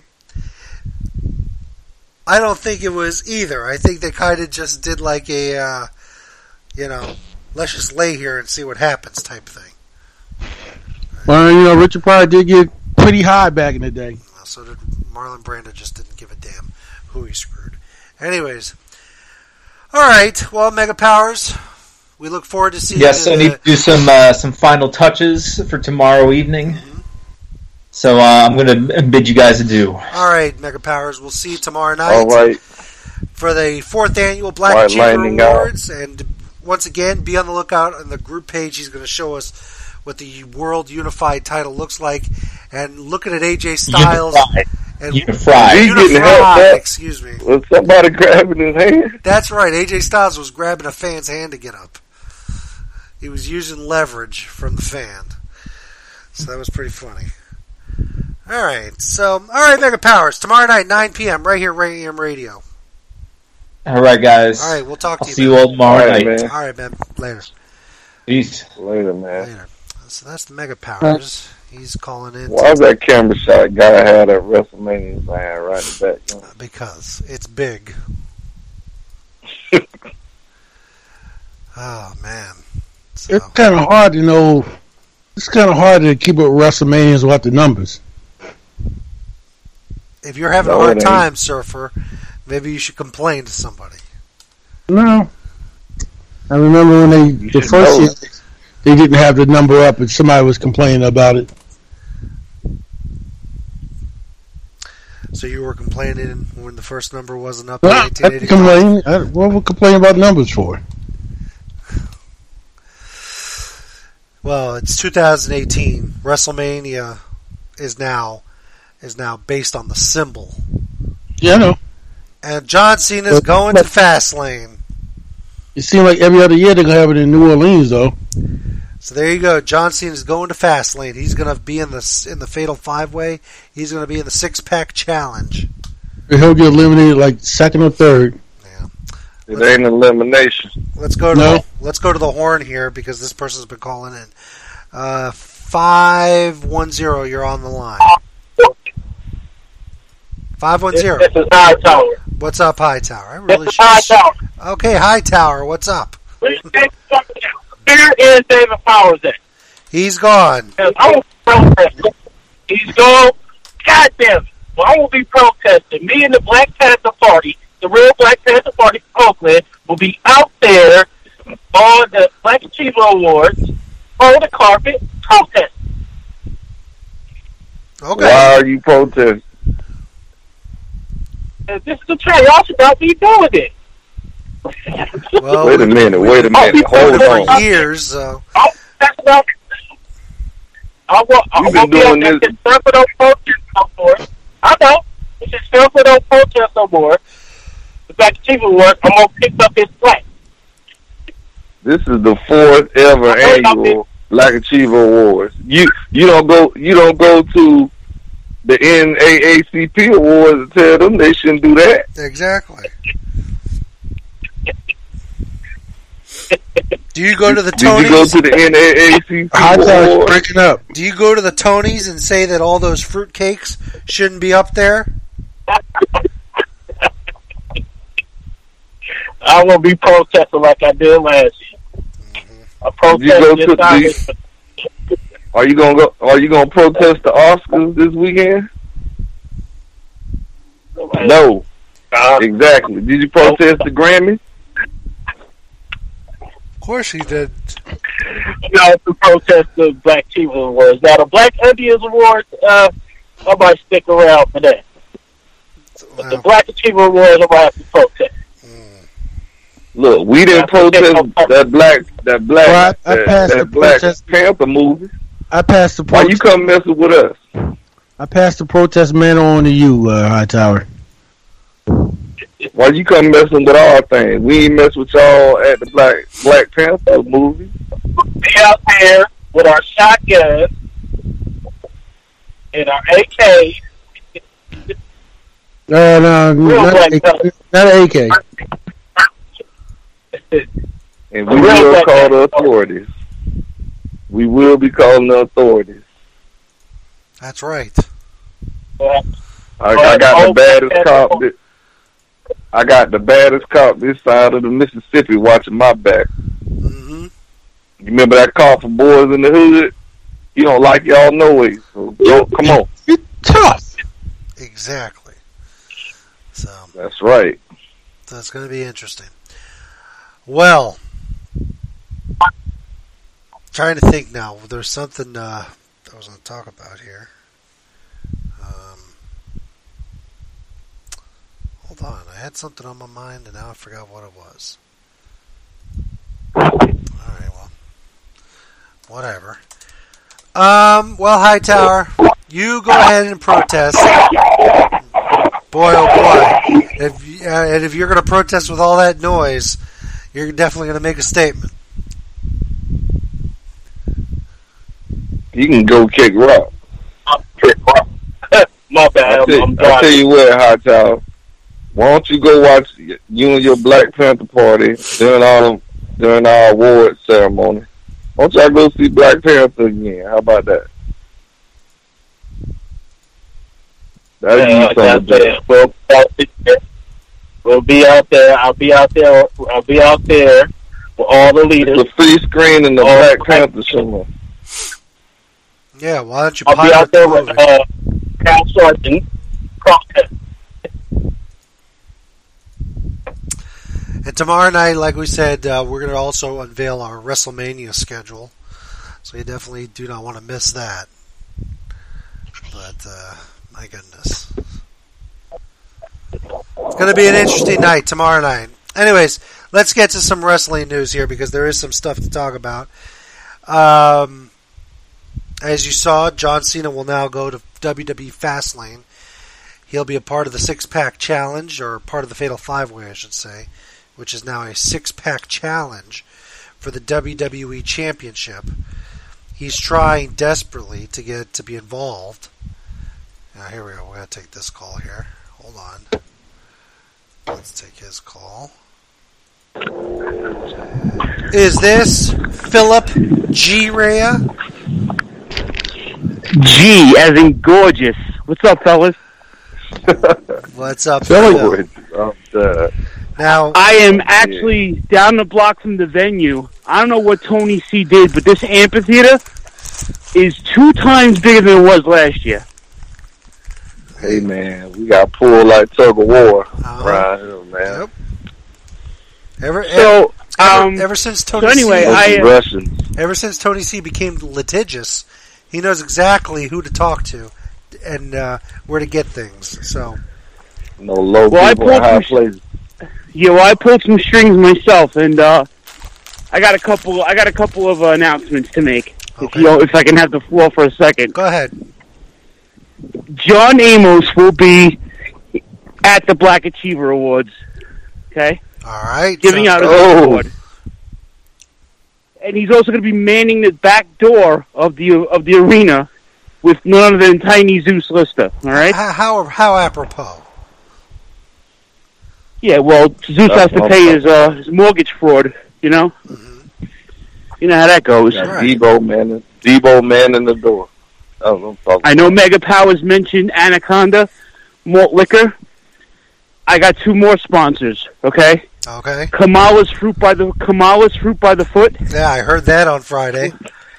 I don't think it was either. I think they kind of just did like a, let's just lay here and see what happens type thing. Well, Richard Pryor did get pretty high back in the day. So did Marlon Brando. Just didn't give a damn who he screwed. Anyways, all right. Well, Mega Powers, we look forward to seeing. Yes, I need to do some final touches for tomorrow evening. Mm-hmm. So I'm going to bid you guys adieu. All right, Mega Powers. We'll see you tomorrow night. All right. For the 4th annual Black Achiever Awards, and once again, be on the lookout on the group page. He's going to show us what the World Unified title looks like, and looking at AJ Styles and Unify. Excuse me. Was somebody grabbing his hand? That's right. AJ Styles was grabbing a fan's hand to get up. He was using leverage from the fan, so that was pretty funny. All right, Mega Powers tomorrow night, 9 p.m. right here, AM Radio. All right, guys. All right, we'll talk to you. See you all tomorrow night. Man. All right, man. Later. Peace. Later, man. Later. So that's the Mega Powers. He's calling in. Why was that camera shot guy had at WrestleMania sign right in the back? Because it's big. Oh, man. So. It's kind of hard to know. It's kind of hard to keep up with WrestleManias without the numbers. If you're having a hard time, Surfer, maybe you should complain to somebody. No. I remember when the first year, they didn't have the number up and somebody was complaining about it. So you were complaining when the first number wasn't up in 1985? What would complain about numbers for? Well, it's 2018. WrestleMania is now based on the symbol. Yeah, I know. And John Cena's going to Fastlane. It seems like every other year they're going to have it in New Orleans, though. So there you go. John Cena's going to Fastlane. He's going to be in the Fatal 5-Way. He's going to be in the 6-Pack Challenge. He'll get eliminated like second or third. Yeah. It ain't an elimination. Let's go to the horn here because this person's been calling in. 510, you're on the line. 510. This is Hightower. What's up, Hightower? I really should. Hightower. Okay, Hightower, what's up? Where is David Powers at? He's gone. He's gone. God damn it. Well, I will be protesting. Me and the Black Panther Party, the real Black Panther Party from Oakland, will be out there on the Black Achiever Awards on the carpet protesting. Okay. Why are you protesting? This is a trend. Y'all should not be doing it. Well, wait a minute. Hold on. For years. That's not. I won't be able to stand for those protests no more. I know. If it's stand for those protests no more, the Black Achiever Awards, I'm gonna pick up his slack. This is the 4th ever annual Black Achiever Awards. You don't go to the NAACP Awards and tell them they shouldn't do that. Exactly. Do you go to the Tonys? Did you go to the NAACP Awards? Breaking up. Do you go to the Tonys and say that all those fruitcakes shouldn't be up there? I won't be protesting like I did last year. I protested. Are you gonna go? Are you gonna protest the Oscars this weekend? No. Exactly. Did you protest the Grammys? Of course he did. No, to protest the Black Achiever Awards. Now the Black Indians Awards, I might stick around for that. But the Black Achiever Awards, I might have to protest. Look, we didn't protest that Black Panther movie. I passed the protest. Why you come messing with us? I passed the protest man on to you, Hightower. Why you come messing with our thing? We ain't mess with y'all at the Black Panther movie. Be out there with our shotguns and our AKs. No, not an AK. And we will call the authorities. We will be calling the authorities. That's right. I got the baddest cop. I got the baddest cop this side of the Mississippi watching my back. Mm-hmm. You remember that call for Boys in the Hood? He don't like y'all no way. So come on. You're tough. Exactly. So that's right. So it's going to be interesting. Well, trying to think now. There's something I was going to talk about here. Hold on. I had something on my mind, and now I forgot what it was. Alright, well. Whatever. Well, Hightower, you go ahead and protest. Boy, oh boy. If you're going to protest with all that noise, you're definitely going to make a statement. You can go kick rock. My bad. I'll tell you what, Hightower. Why don't you go watch you and your Black Panther party during our award ceremony? Why don't y'all go see Black Panther again? How about that? We'll be out there. I'll be out there with all the leaders. It's a free screen in the Black Panther show. Yeah, why don't you? I'll be out there with Cal Sargent. And tomorrow night, like we said, we're going to also unveil our WrestleMania schedule. So you definitely do not want to miss that. But, my goodness. It's going to be an interesting night tomorrow night. Anyways, let's get to some wrestling news here because there is some stuff to talk about. As you saw, John Cena will now go to WWE Fastlane. He'll be a part of the Six-Pack Challenge, or part of the Fatal 5-Way, I should say, which is now a six-pack challenge for the WWE Championship. He's trying desperately to get to be involved. Now, here we go. We're going to take this call here. Hold on. Let's take his call. Is this Philip G. Rea? G, as in gorgeous. What's up, fellas? What's up, Philip? Now, I am actually down the block from the venue. I don't know what Tony C did, but this amphitheater is 2 times bigger than it was last year. Hey, man, we got pulled like tug of war right here, man. Yep. Ever since Tony C became litigious, he knows exactly who to talk to and where to get things. So, no low people in high places. Yeah, well, I pulled some strings myself, and I got a couple of announcements to make. Okay. If I can have the floor for a second. Go ahead. John Amos will be at the Black Achiever Awards. Okay. All right. Giving out his award, and he's also going to be manning the back door of the arena with none other than Tiny Zeus Lister. All right. How apropos. Yeah, well, Zeus has to pay his mortgage fraud, you know? Mm-hmm. You know how that goes. Debo man in the door. I know Mega Powers mentioned Anaconda, malt liquor. I got 2 more sponsors, okay? Okay. Kamala's Fruit by the Foot. Yeah, I heard that on Friday.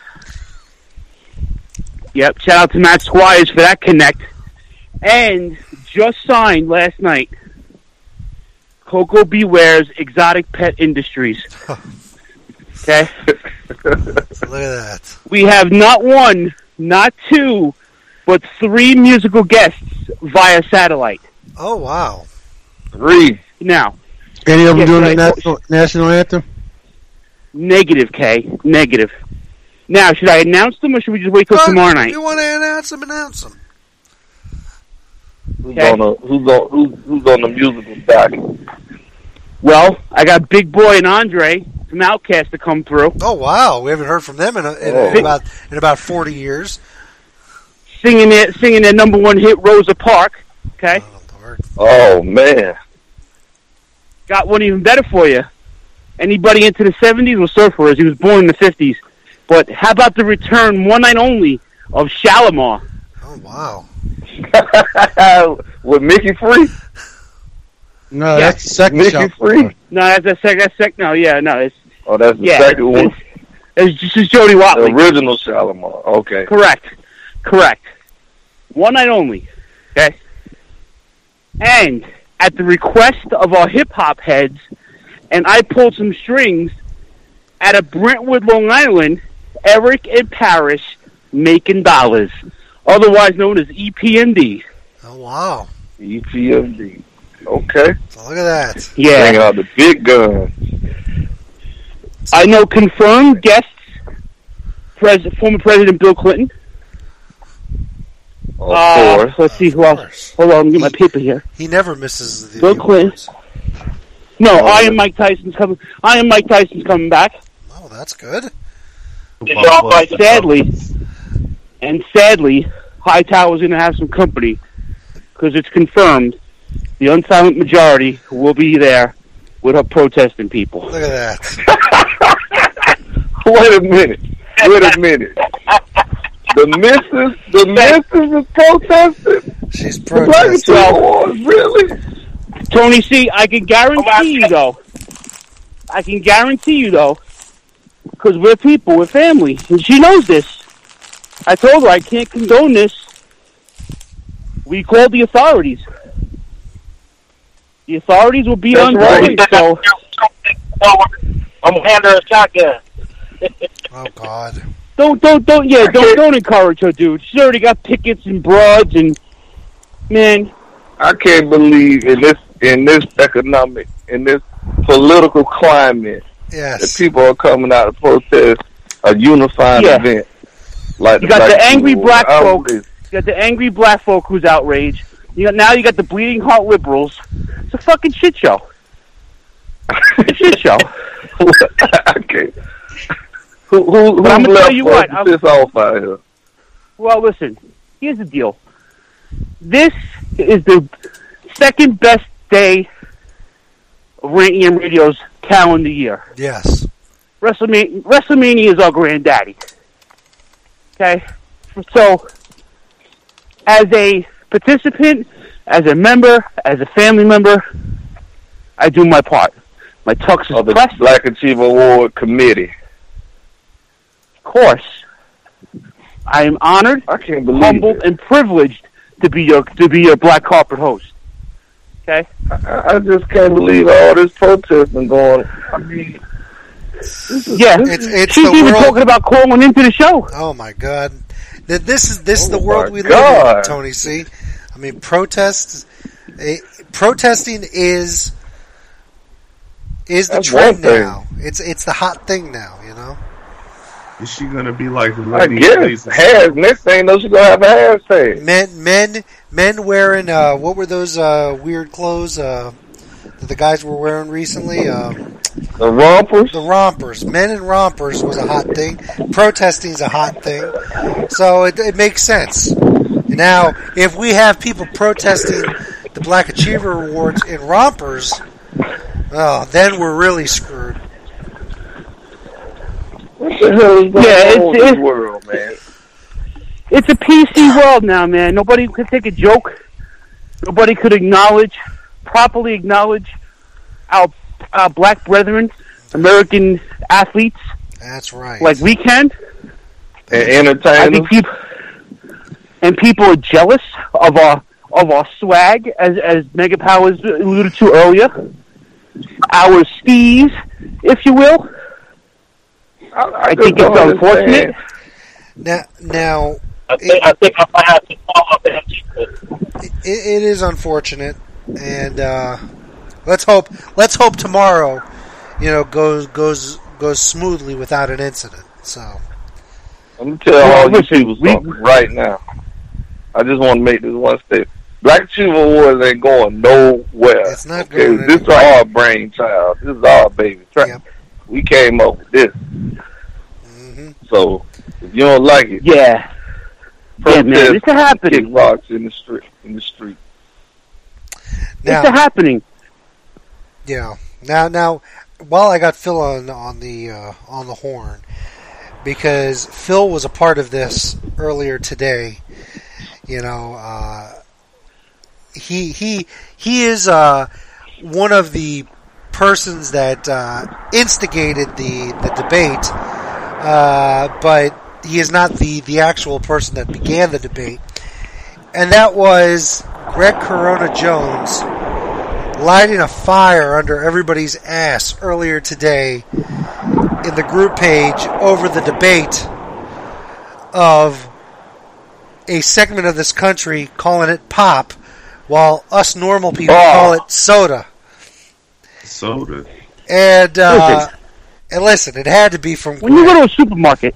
Yep, shout out to Matt Squires for that connect. And just signed last night, Coco Beware's Exotic Pet Industries. Okay? Look at that. We have not 1, not 2, but 3 musical guests via satellite. Oh, wow. 3. Now, Any of them doing the national anthem? Negative, Kay. Negative. Now, should I announce them or should we just wait till tomorrow night? If you want to announce them, announce them. Who's on the musical docket? Well, I got Big Boy and Andre from Outkast to come through. Oh wow, we haven't heard from them in about 40 years. Singing their number one hit, Rosa Parks. Okay. Oh man. Got one even better for you. Anybody into the 70s was Surfer, as he was born in the 50s. But how about the return, one night only, of Shalimar? Oh wow. With Mickey Free? No, that's the second Mickey shot. Free? No, that's second. No, yeah, no. It's the second one. It's just Jody Watley. The original Shalimar. Okay. Correct. One night only. Okay. And at the request of our hip hop heads, and I pulled some strings out of Brentwood, Long Island, Eric and Paris making dollars, otherwise known as EPMD. Oh wow. EPMD. Okay. So look at that. Yeah. Bringing out the big gun. I know confirmed guests, former President Bill Clinton. Of course. Let's see who else. Hold on, let me get my paper here. He never misses the Bill Clinton. No, Iron Mike Tyson's coming. Iron Mike Tyson's coming back. Oh, that's good. Sadly, Hightower's going to have some company because it's confirmed the unsilent majority will be there with her protesting people. Look at that. Wait a minute. The missus is protesting. She's protesting. Really? Tony C, I can guarantee you though, because we're people, we're family, and she knows this. I told her I can't condone this. We called the authorities. The authorities will be on point, so I'm gonna hand her a shotgun. Oh God. Don't encourage her, dude. She's already got pickets and broads, and man, I can't believe in this economic, in this political climate, that people are coming out to protest a unifying event. Like you got the angry black folk. You got the angry black folk who's outraged. You got the bleeding heart liberals. It's a fucking shit show. It's a shit show. Okay. But I'm gonna tell you what. This off out here. Well, listen. Here's the deal. This is the second best day of Rant EM Radio's calendar year. Yes. WrestleMania is our granddaddy. Okay? So, as a participant, as a member, as a family member, I do my part. My tux is the pressed. Black Achiever Award Committee. Of course. I am honored, humbled, and privileged to be your black carpet host. Okay? I just can't believe all this protesting going. I mean, it's she's the even world. talking about calling into the show. Oh my God! This is the world we live in, Tony C. I mean, protesting is the trend now. It's the hot thing now. You know. Is she gonna be like the I guess hair? Next thing, she's gonna have a hairstyle. Men wearing what were those weird clothes that the guys were wearing recently? The rompers. The rompers. Men in rompers was a hot thing. Protesting is a hot thing. So it makes sense. Now, if we have people protesting the Black Achiever Awards in rompers, then we're really screwed. What the hell is going on in this world, man? It's a PC world now, man. Nobody could take a joke. Nobody could properly acknowledge our black brethren, American athletes. That's right. Like we can. And entertainers. People are jealous of our swag, as Mega Powers alluded to earlier. Our steez, if you will. I think it's unfortunate. Now, I think I might have to follow up that. It is unfortunate, and Let's hope tomorrow, goes smoothly without an incident. So I'm gonna tell all you people something right now. I just want to make this one statement. Black Achievement Awards ain't going nowhere. It's not going anywhere. This is our brainchild. This is our baby. Yep. We came up with this. Mm-hmm. So if you don't like it, yeah, man, it's happening. Kick rocks in the street. Now, it's happening. Yeah. Now, while I got Phil on the horn, because Phil was a part of this earlier today. He is one of the persons that instigated the debate, but he is not the actual person that began the debate, and that was Greg Corona Jones lighting a fire under everybody's ass earlier today in the group page over the debate of a segment of this country calling it pop, while us normal people call it soda. Soda. And listen, it had to be from when you go to a supermarket.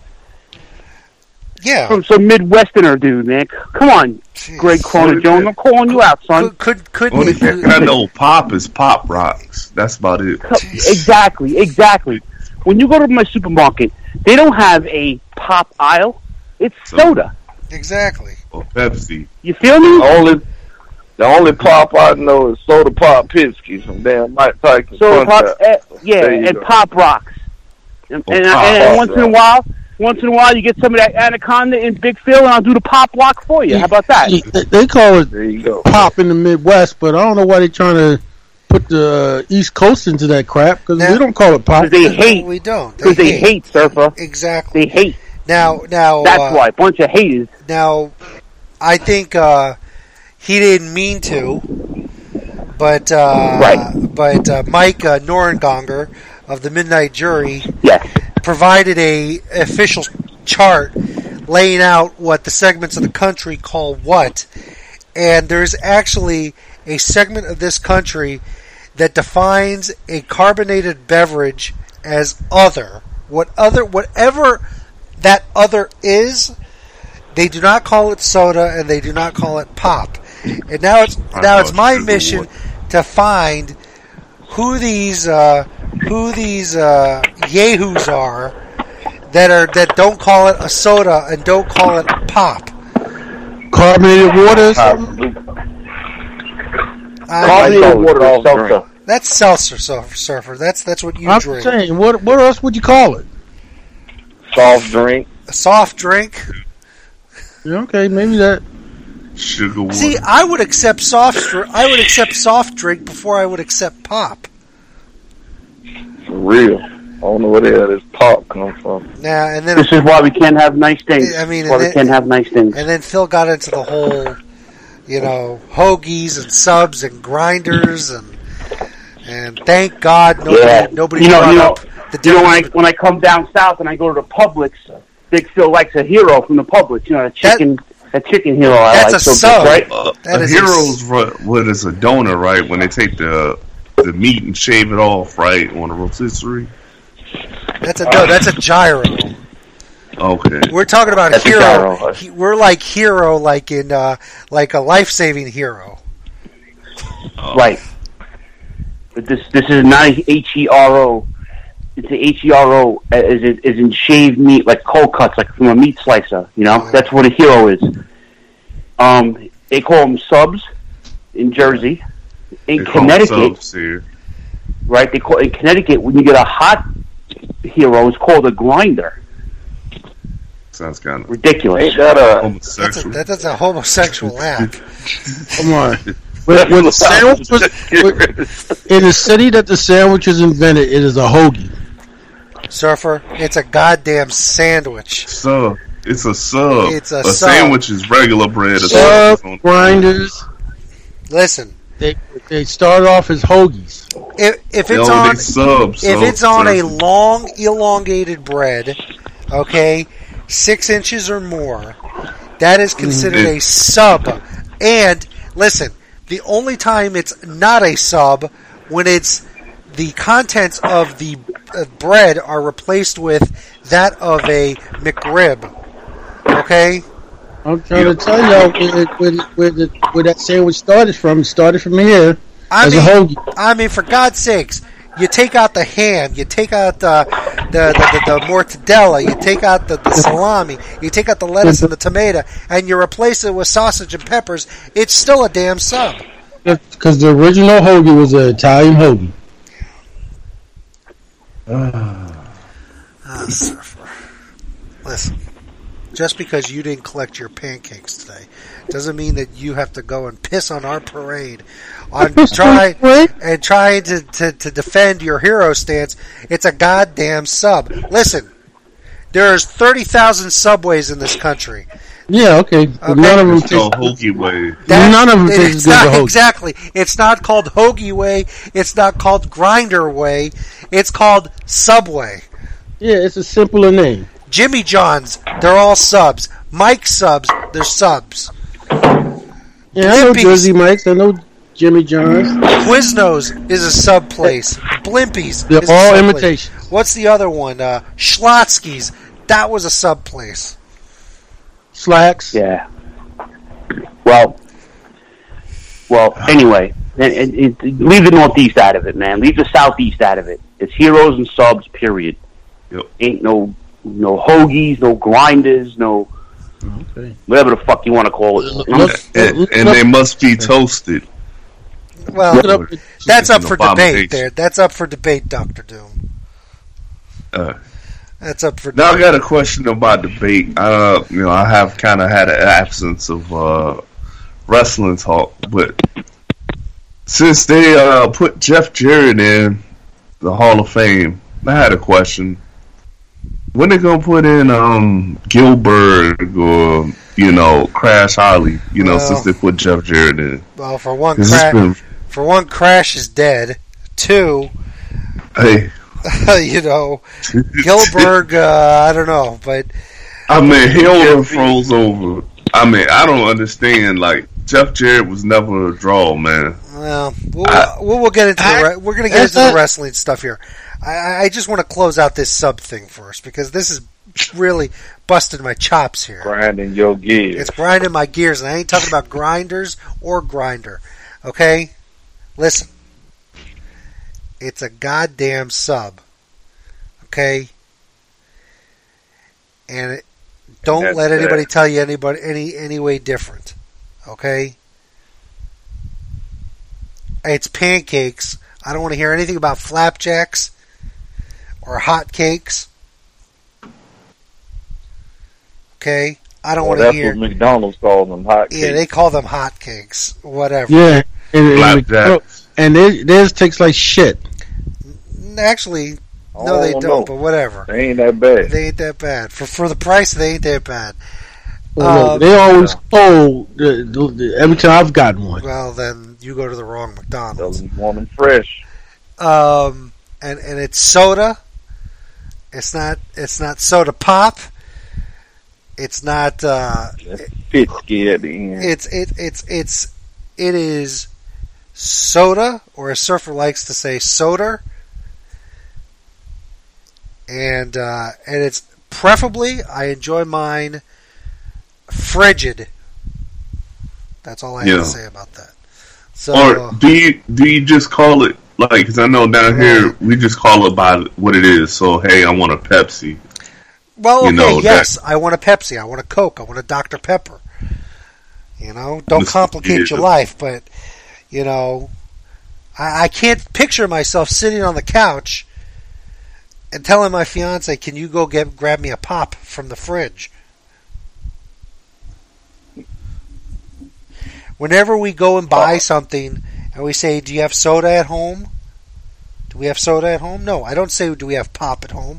Yeah. From some Midwesterner dude, man. Come on, jeez. Greg Corona Jones. I'm calling you out, son. Couldn't only thing I know pop is Pop Rocks. That's about it. Exactly. When you go to my supermarket, they don't have a pop aisle. It's soda. Exactly. Or Pepsi. You feel me? The only pop I know is Soda Pop Pinsky from damn Mike Tyson. Soda Pop, and Pop Rocks. And once in a while, you get some of that Anaconda in Big Phil, and I'll do the pop lock for you. How about that? They call it there you go. pop in the Midwest, but I don't know why they're trying to put the East Coast into that crap, because we don't call it pop. Because they hate. We don't. Because they hate, Surfer. Exactly. They hate. Now that's why. A bunch of haters. Now, I think he didn't mean to, but Mike Norengonger of the Midnight Jury provided a official chart laying out what the segments of the country call what, and there's actually a segment of this country that defines a carbonated beverage as other. Whatever that other is, they do not call it soda and they do not call it pop. And now it's my mission to find who these yahoos are that don't call it a soda and don't call it pop. Carbonated water or something? Carbonated water or seltzer. That's seltzer, Surfer. That's what you drink. I'm saying, what else would you call it? Soft drink. A soft drink. Okay, maybe that. Sugar water. See, I would accept soft drink before I would accept pop. For real. I don't know where the hell this pop comes from. Nah, and then this is why we can't have nice things. I mean, we can't have nice things. And then Phil got into the whole, hoagies and subs and grinders and thank God nobody brought up the difference. When I come down south and I go to the Publix, Big Phil likes a hero from the Publix. That chicken hero. That's I like. a sub, right? A hero's what is a donor, right? When they take the meat and shave it off, right, on a rotisserie. That's a gyro. Okay. We're talking about that's hero. We're like hero, like in like a life-saving hero. Right. But this is not a HERO. It's a HERO as in shaved meat, like cold cuts, like from a meat slicer. That's what a hero is. They call them subs in Jersey. In Connecticut, right? In Connecticut, when you get a hot hero, it's called a grinder. Sounds kind of ridiculous. Ain't that a homosexual? That's a homosexual act. Come on. When the sandwich was in the city that the sandwich was invented, it is a hoagie. Surfer, it's a goddamn sandwich. So it's a sub. It's a sub. Sandwich is regular bread. Sub grinders. Listen, they start off as hoagies. If it's on a long elongated bread, okay, 6 inches or more, that is considered a sub. And listen, the only time it's not a sub when it's the contents of the bread are replaced with that of a McRib. Okay? I'm trying to tell y'all where that sandwich started from. It started from here as a hoagie. I mean, for God's sakes, you take out the ham, you take out the mortadella, you take out the salami, you take out the lettuce and the tomato, and you replace it with sausage and peppers. It's still a damn sub. Because the original hoagie was an Italian hoagie. Listen, just because you didn't collect your pancakes today doesn't mean that you have to go and piss on our parade and try to defend your hero stance. It's a goddamn sub. Listen, there's 30,000 subways in this country. Yeah, okay. None of them taste hoagie way. None of them taste good hoagie. Exactly. It's not called hoagie way. It's not called grinder way. It's called Subway. Yeah, it's a simpler name. Jimmy John's, they're all subs. Mike's subs, they're subs. Yeah, I know Jersey Mike's. I know Jimmy John's. Quiznos is a sub place. Blimpies. They're all imitations. Place. What's the other one? Schlotsky's. That was a sub place. Slacks. Yeah. Well. Anyway, leave the Northeast out of it, man. Leave the Southeast out of it. It's heroes and subs. Period. Yep. Ain't no hoagies, no grinders, no whatever the fuck you want to call it. And they must be toasted. Well, that's up for debate. There, that's up for debate, Dr. Doom. That's up for debate. Now I got a question about debate. I have kind of had an absence of wrestling talk, but since they put Jeff Jarrett in the Hall of Fame, I had a question. When they gonna put in Gilbert or Crash Holly? Since they put Jeff Jarrett in. Well, for one, Crash is dead. Two, hey, Gilbert. I don't know, but I mean, he only froze over. I mean, I don't understand. Like Jeff Jarrett was never a draw, man. Well, we'll get into we're gonna get into the wrestling stuff here. I just want to close out this sub thing first because this is really busting my chops here. Grinding your gears. It's grinding my gears, and I ain't talking about grinders or grinder. Okay? Listen. It's a goddamn sub. Okay? And don't let anybody tell you any way different. Okay? It's pancakes. I don't want to hear anything about flapjacks or hot cakes. Okay? I don't want to hear. That's what McDonald's calls them, hot cakes. Yeah, they call them hot cakes. Whatever. Yeah. And theirs tastes like shit. Actually, no, they don't, but whatever. They ain't that bad. They ain't that bad. For the price, they ain't that bad. Well, they always cold every time I've gotten one. Well, then you go to the wrong McDonald's. You want them fresh. And it's soda. It's not soda pop. It's not. Fitsky at the end. It is soda, or as Surfer likes to say, soda. And it's preferably, I enjoy mine frigid. That's all I have to say about that. So, or do you just call it like? Because I know down here we just call it by what it is. So hey, I want a Pepsi. Well, okay, yes, I want a Pepsi. I want a Coke. I want a Dr. Pepper. Don't complicate your life, but I can't picture myself sitting on the couch and telling my fiance, "Can you go grab me a pop from the fridge?" Whenever we go and buy something and we say, "Do you have soda at home?" Do we have soda at home? No, I don't say, "Do we have pop at home?"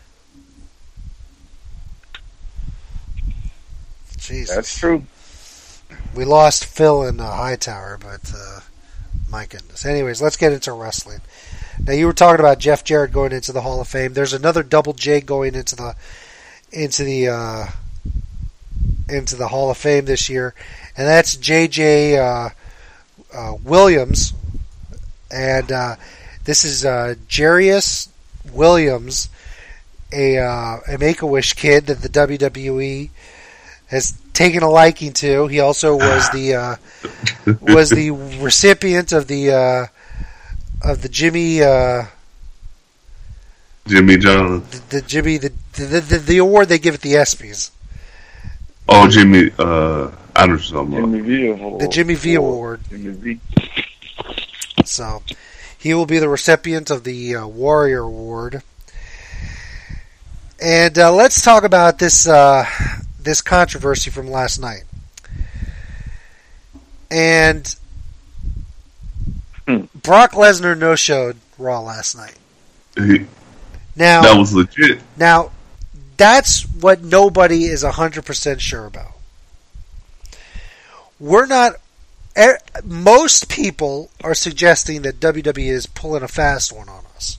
Jesus. That's true. We lost Phil in Hightower, but my goodness. Anyways, let's get into wrestling. Now, you were talking about Jeff Jarrett going into the Hall of Fame. There's another Double J going into the Hall of Fame this year, and that's J.J. Williams, And this is Jarius Williams, a Make-A-Wish kid that the WWE has taken a liking to. He also was the recipient of the Jimmy Jones. The award they give at the ESPYs. Oh, Jimmy. I don't know something. Jimmy V Award. The Jimmy V Award. Jimmy V. So he will be the recipient of the Warrior Award. And let's talk about this controversy from last night. And Brock Lesnar no-showed Raw last night. Now that was legit. Now, that's what nobody is 100% sure about. We're not... Most people are suggesting that WWE is pulling a fast one on us.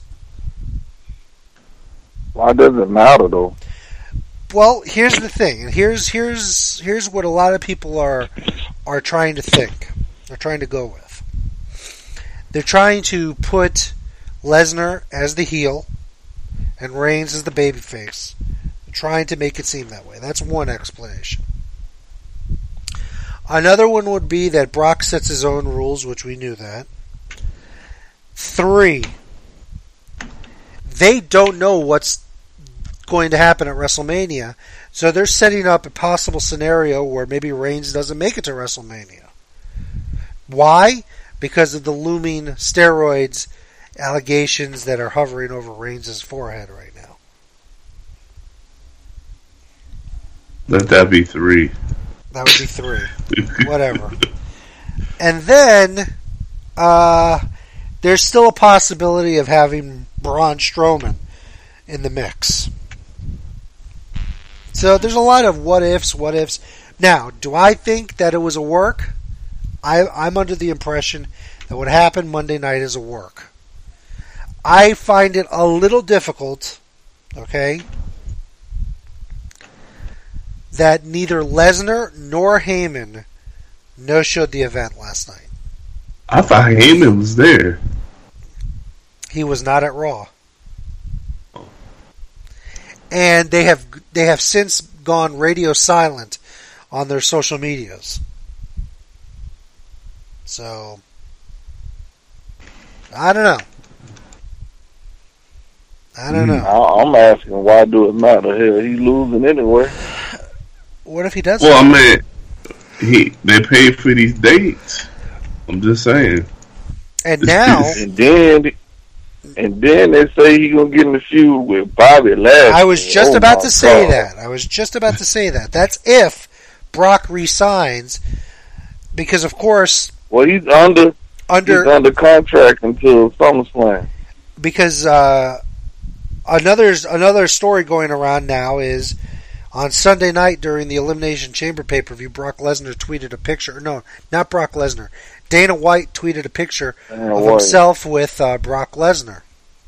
Why does it matter, though? Well, here's the thing. And here's what a lot of people are trying to think. They're trying to go with. They're trying to put Lesnar as the heel and Reigns as the babyface. They're trying to make it seem that way. That's one explanation. Another one would be that Brock sets his own rules, which we knew that. 3, they don't know what's going to happen at WrestleMania, so they're setting up a possible scenario where maybe Reigns doesn't make it to WrestleMania. Why? Because of the looming steroids allegations that are hovering over Reigns' forehead right now. Let that be 3. That would be 3. Whatever. And then, there's still a possibility of having Braun Strowman in the mix. So there's a lot of what ifs. Now, do I think that it was a work? I'm under the impression that what happened Monday night is a work. I find it a little difficult, okay, that neither Lesnar nor Heyman no-showed the event last night. I thought Heyman was there. He was not at Raw. And they have since gone radio silent on their social medias. So, I don't know. I'm asking, why do it matter? Hell, he's losing anyway. What if he doesn't? Well, I mean, they paid for these dates. I'm just saying. And now, and then they say he's gonna get in the feud with Bobby Lashley. I was just about to say that. That's if Brock resigns, because of course. Well, he's under contract until SummerSlam. Because another story going around now is on Sunday night during the Elimination Chamber pay-per-view, Brock Lesnar tweeted a picture. No, not Brock Lesnar. Dana White tweeted a picture of himself with Brock Lesnar.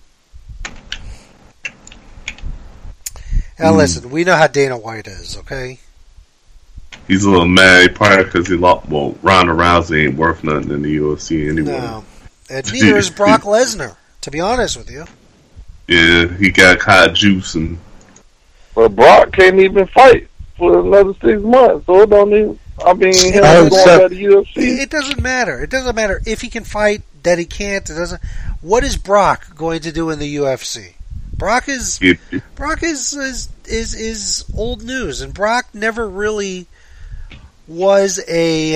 Now listen, we know how Dana White is, okay? He's a little mad, probably because he lost. Well, Ronda Rousey ain't worth nothing in the UFC anyway. No, and neither is Brock Lesnar, to be honest with you. Yeah, he got kind of juice and. But Brock can't even fight for another 6 months, so it don't even. I mean, him going to the UFC. It doesn't matter. It doesn't matter if he can fight, that he can't. It doesn't. What is Brock going to do in the UFC? Brock is old news, and Brock never really was a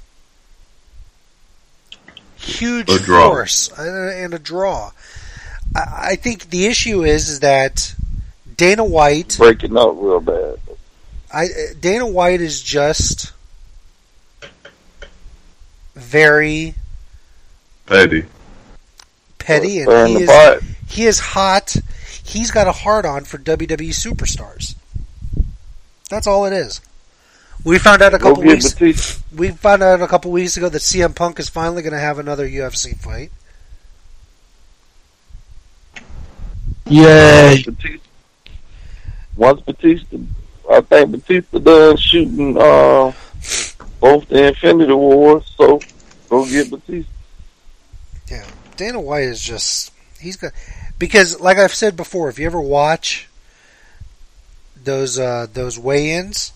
huge force and a draw. I think the issue is that Dana White breaking up real bad. Dana White is just very petty, and he is hot. He's got a hard-on for WWE superstars. That's all it is. We found out a couple weeks ago that CM Punk is finally going to have another UFC fight. Yay! Once Batista, I think Batista done shooting both the Infinity Wars, so go get Batista. Yeah. Dana White is just because, like I've said before, if you ever watch those weigh-ins,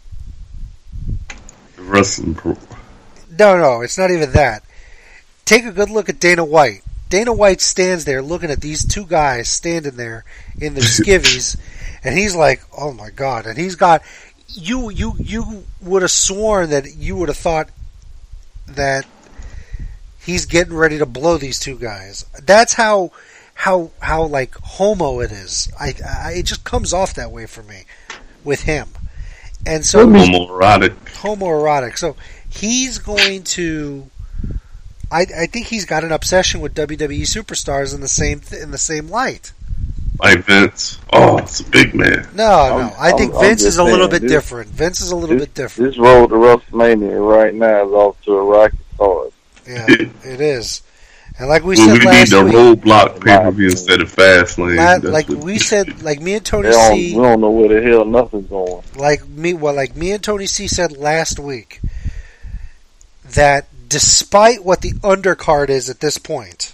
wrestling. No, it's not even that. Take a good look at Dana White. Dana White stands there looking at these two guys standing there in their skivvies, and he's like, "Oh my God!" And he's got you would have sworn that you would have thought that he's getting ready to blow these two guys. That's how like homo it is. It just comes off that way for me with him, and so homoerotic. So he's going to. I think he's got an obsession with WWE superstars in the same light. Like Vince. Oh, it's a big man. No. I think Vince is a little bit different. Vince is a little bit different. This road to WrestleMania right now is off to a rocky start. Yeah, it is. And like we said last week, we need the roadblock pay-per-view instead of Fastlane. Like we said, like me and Tony C. We don't know where the hell nothing's going. Like me and Tony C said last week, that despite what the undercard is at this point,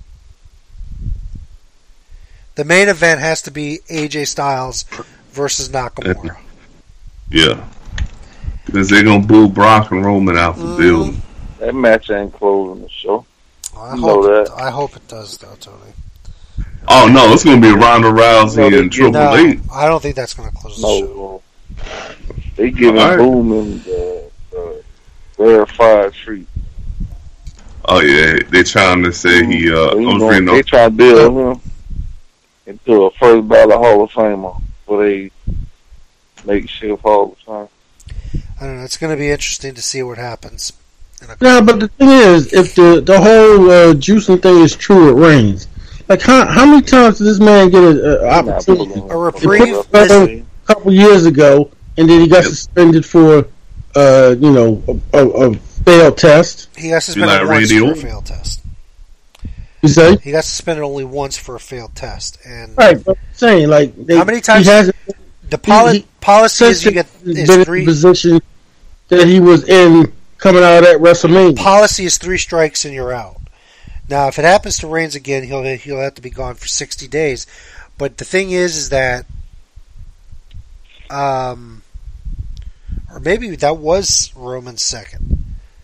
the main event has to be AJ Styles versus Nakamura. Yeah. Because they're going to boo Brock and Roman out the building. That match ain't closing the show. I hope it does, though, Tony. Oh, no, it's going to be Ronda Rousey and Triple H. I don't think that's going to close the show. They giving Boom the verified treat. Oh, yeah, they're trying to say he... they try to build him into a first ballot Hall of Famer for they makeshift Hall of Fame. I don't know. It's going to be interesting to see what happens. Yeah, but the thing is, if the whole juicing thing is true, it rains. Like, how many times did this man get an opportunity? A reprieve? A couple years ago, and then he got suspended for, a failed test. He got suspended once for a failed test. You say? He got suspended only once for a failed test. And right, but I'm saying, like... how many times... The policy is you get... Is 3 position that he was in coming out at WrestleMania. Policy is 3 strikes and you're out. Now, if it happens to Reigns again, he'll have to be gone for 60 days. But the thing is that... or maybe that was Roman's second.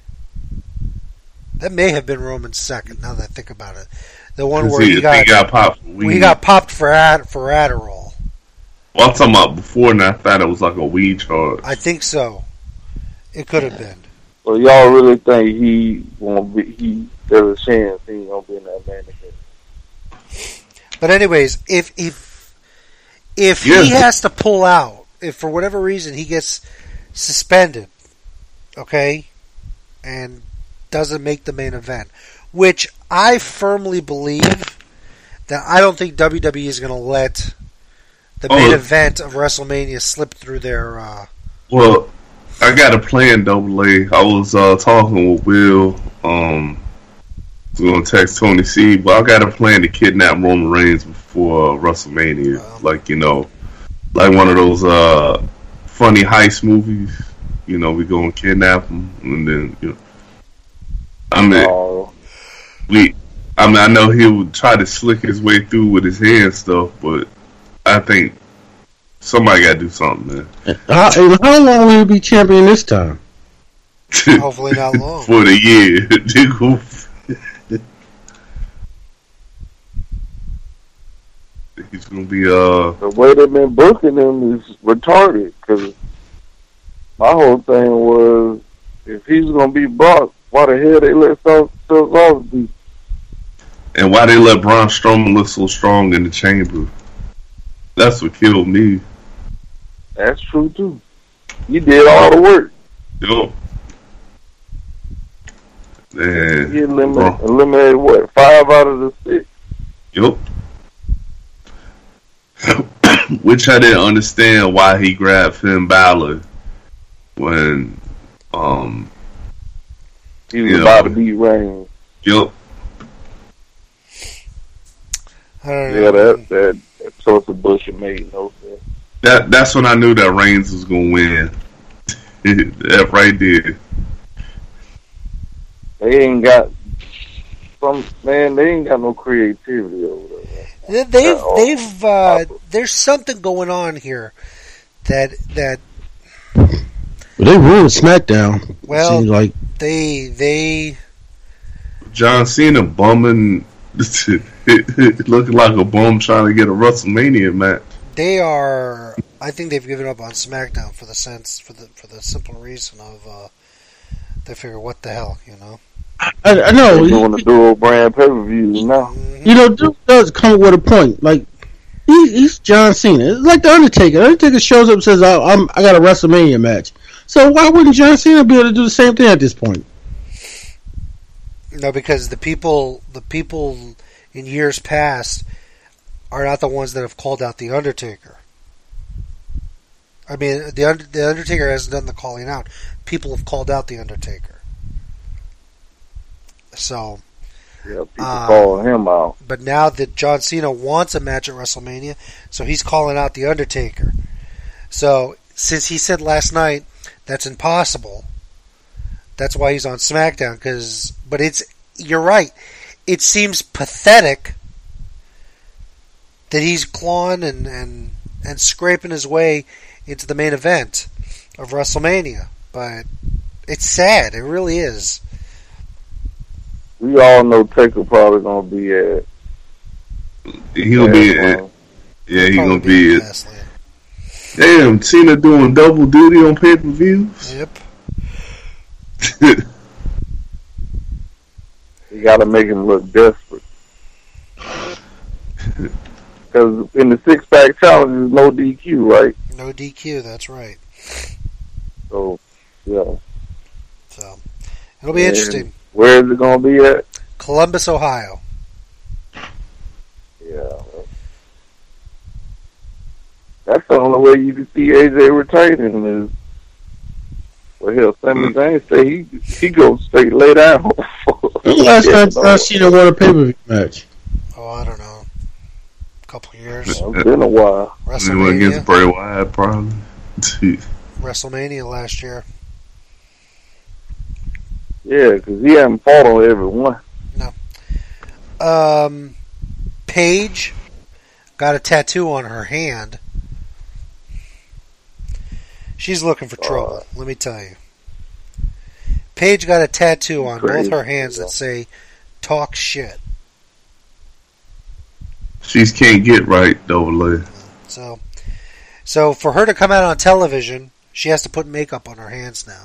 That may have been Roman's second, now that I think about it. The one where he got popped. He got popped for Adderall. Well, I'm talking about before, and I thought it was like a weed charge. I think so. It could have been. Well, y'all really think there's a chance he gonna be in that man again? But anyways, if he has to pull out, if for whatever reason he gets suspended, okay, and doesn't make the main event, which I firmly believe that I don't think WWE is going to let the main event of WrestleMania slip through their... Well, I got a plan, Double A. I was talking with Will. I was going to text Tony C, but I got a plan to kidnap Roman Reigns before WrestleMania. Like one of those funny heist movies. We go and kidnap him, and then, I know he would try to slick his way through with his hand stuff, but I think somebody got to do something, man. How long will he be champion this time? Hopefully not long. For the year. He's going to be... The way they've been booking him is retarded, because my whole thing was, if he's going to be Brock, why the hell they let Styles be? And why they let Braun Strowman look so strong in the chamber? That's what killed me. That's true too. You did all the work. Yup. And he eliminated what? 5 out of the 6. Yup. Which I didn't understand why he grabbed Finn Balor when he was about to beat Reigns. Yup. That sort of bullshit made no sense. That's when I knew that Reigns was gonna win. That right there. They ain't got Man, they ain't got no creativity over there. There's something going on here that they ruined SmackDown. Well, seems like they John Cena bumming, looking like a bum trying to get a WrestleMania match. They are. I think they've given up on SmackDown for the simple reason of they figure what the hell, you know. I know. They're doing the dual brand pay-per-views now. You know, Duke does come with a point. Like he's John Cena. It's like the Undertaker. The Undertaker shows up and says, I got a WrestleMania match." So why wouldn't John Cena be able to do the same thing at this point? No, because the people in years past are not the ones that have called out the Undertaker. I mean, the Undertaker hasn't done the calling out. People have called out the Undertaker. So, yeah, people calling him out. But now that John Cena wants a match at WrestleMania, so he's calling out the Undertaker. So, since he said last night that's impossible, that's why he's on SmackDown. But you're right. It seems pathetic that he's clawing and scraping his way into the main event of WrestleMania. But it's sad. It really is. We all know Taker probably gonna be at. He'll be at. Yeah, he's gonna be at. Damn, Cena doing double duty on pay-per-views. Yep. You gotta make him look desperate. Because in the six-pack challenge, there's no DQ, right? No DQ, that's right. So, yeah. So, it'll be interesting. Where is it going to be at? Columbus, Ohio. Yeah. That's the only way you can see AJ retaining is. Well, hell, Sami Zayn say he goes straight lay down. Last time John Cena won a pay-per-view match? Oh, I don't know. A couple years. It's been a while. WrestleMania against Bray Wyatt, probably. WrestleMania last year. Yeah, because he hasn't fought on every one. No. Paige got a tattoo on her hand. She's looking for trouble, let me tell you. Paige got a tattoo on both her hands that say, "Talk shit." She can't get right, though, Lily. So for her to come out on television, she has to put makeup on her hands now.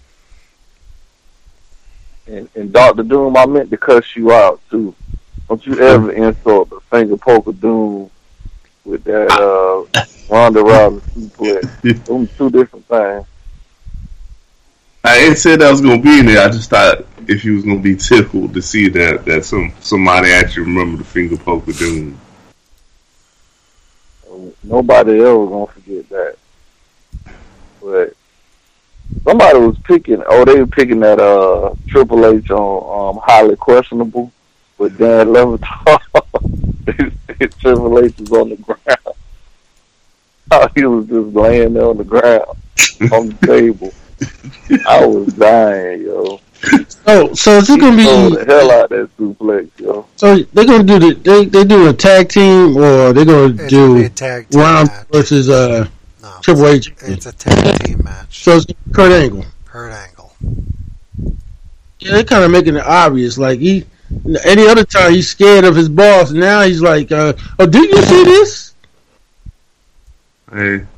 And Dr. Doom, I meant to cuss you out, too. Don't you ever insult the finger poker Doom with that Ronda Rousey suplex. Them two different things. I ain't said that was going to be in there. I just thought if you was going to be tickled to see that somebody actually remember the finger poker Doom. Nobody else going to forget that. But somebody was picking, they were picking that Triple H on Highly Questionable with Dan Levitar. Triple H was on the ground. He was just laying there on the ground on the table. I was dying, yo. So is it gonna be the hell out of that suplex, yo? So they're gonna do they do a tag team or they're gonna do Ron versus Triple H? It's a tag team match. So it's Kurt Angle. Yeah, they're kind of making it obvious. Like any other time he's scared of his boss. Now he's like, "Oh, did you see this?" Hey.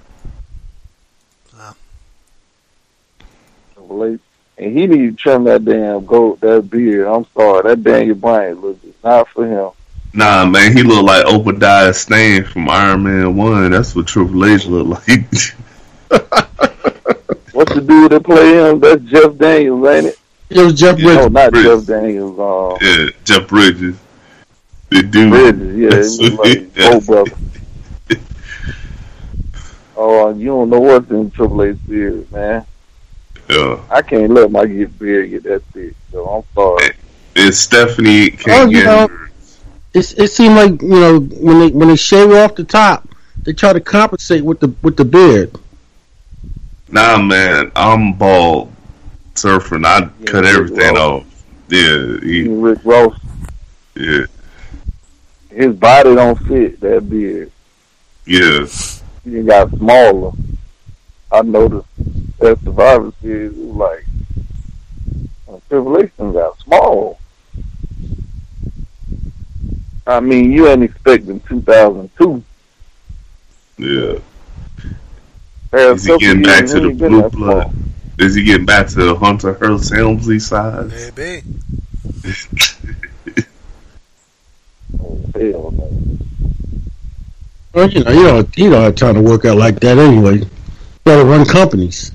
And he need to trim that damn that beard. I'm sorry, that Daniel Bryan looks not for him. Nah, man, he look like Obadiah Stane from Iron Man 1. That's what Triple H look like. What's the dude that play him? That's Jeff Daniels, ain't it? It was Jeff Bridges. No, not Jeff Daniels. Yeah, Jeff Bridges. The dude. Bridges, yeah, he was like both brothers. Oh, you don't know what's in Triple H beard, man. Yeah. I can't let my beard get that thick, so I'm sorry. And Stephanie can't get her. It seemed like when they shave off the top, they try to compensate with the beard. Nah, man, I'm bald surfing. I cut everything off. Yeah, Rick Ross. Yeah. His body don't fit that beard. Yeah. He got smaller. I noticed that Survivor Series was like Triple H got small. I mean, you ain't expecting 2002. Yeah. Is he getting back to the blue blood? Is he getting back to the Hunter Hearst Helmsley size? Maybe. Oh, hell no. Well, you don't have time to work out like that anyway. You gotta run companies.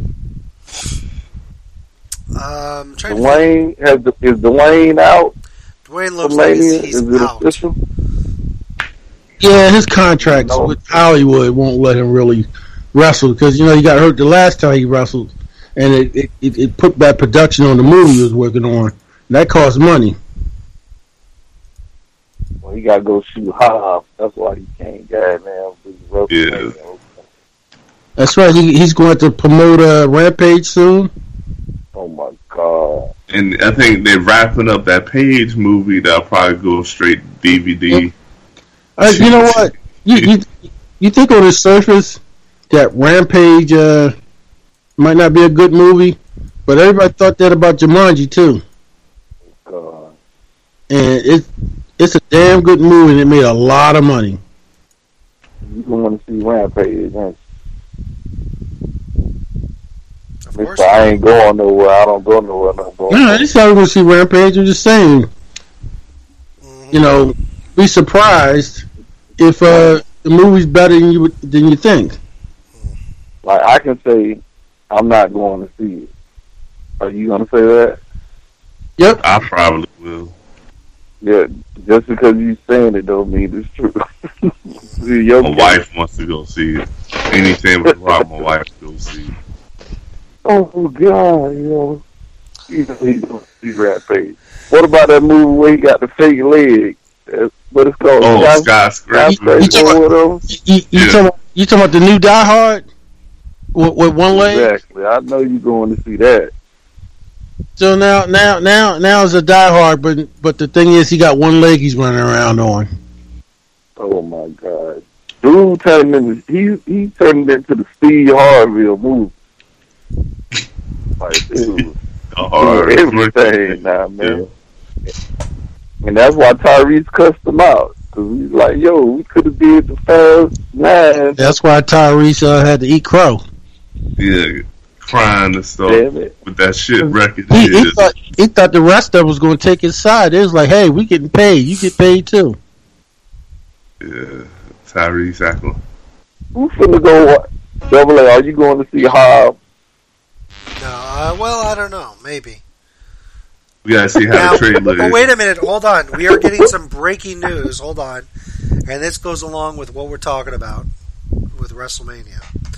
Dwayne is Dwayne out? Dwayne looks like he's out. Official? Yeah, his contracts with Hollywood won't let him really wrestle because he got hurt the last time he wrestled, and it put that production on the movie he was working on. And that cost money. Well, he got to go shoot Hobbs. That's why he can't goddamn do Yeah. That's right. He's going to promote Rampage soon. Oh my god! And I think they're wrapping up that Page movie. That'll probably go straight to DVD. You know what? You think on the surface that Rampage might not be a good movie, but everybody thought that about Jumanji too. God. And it's a damn good movie, and it made a lot of money. You don't want to see Rampage, huh? Of course. I ain't going nowhere. I don't go nowhere no more. No, I just thought we would see Rampage. I'm just saying. Be surprised if the movie's better than you think. Like, I can say I'm not going to see it. Are you going to say that? Yep. I probably will. Yeah, just because you saying it don't mean it's true. My wife wants to go see it. Anything with Rock, my wife go see it. Oh God, he's going to see Rampage. What about that movie where he got the fake leg? What it's called? Oh, Skyscraper. You talking about the new Die Hard with one leg? Exactly. I know you're going to see that. So now it's a Die Hard, but the thing is, he got one leg he's running around on. Oh my God, dude! He turned into the Steve Harvey movie. Like, dude, everything now, man. Yeah. And that's why Tyrese cussed him out. Because he's like, yo, we could have did the Fast 9. That's why Tyrese had to eat crow. Yeah, crying and stuff with that shit record. He thought the rest of them was going to take his side. It was like, hey, we getting paid. You get paid too. Yeah, Tyrese acting. Who's finna go? Double A, are you going to see Hobbs? No, well, I don't know. Maybe. We gotta see how the trailer is. Oh, wait a minute. Hold on. We are getting some breaking news. Hold on. And this goes along with what we're talking about with WrestleMania.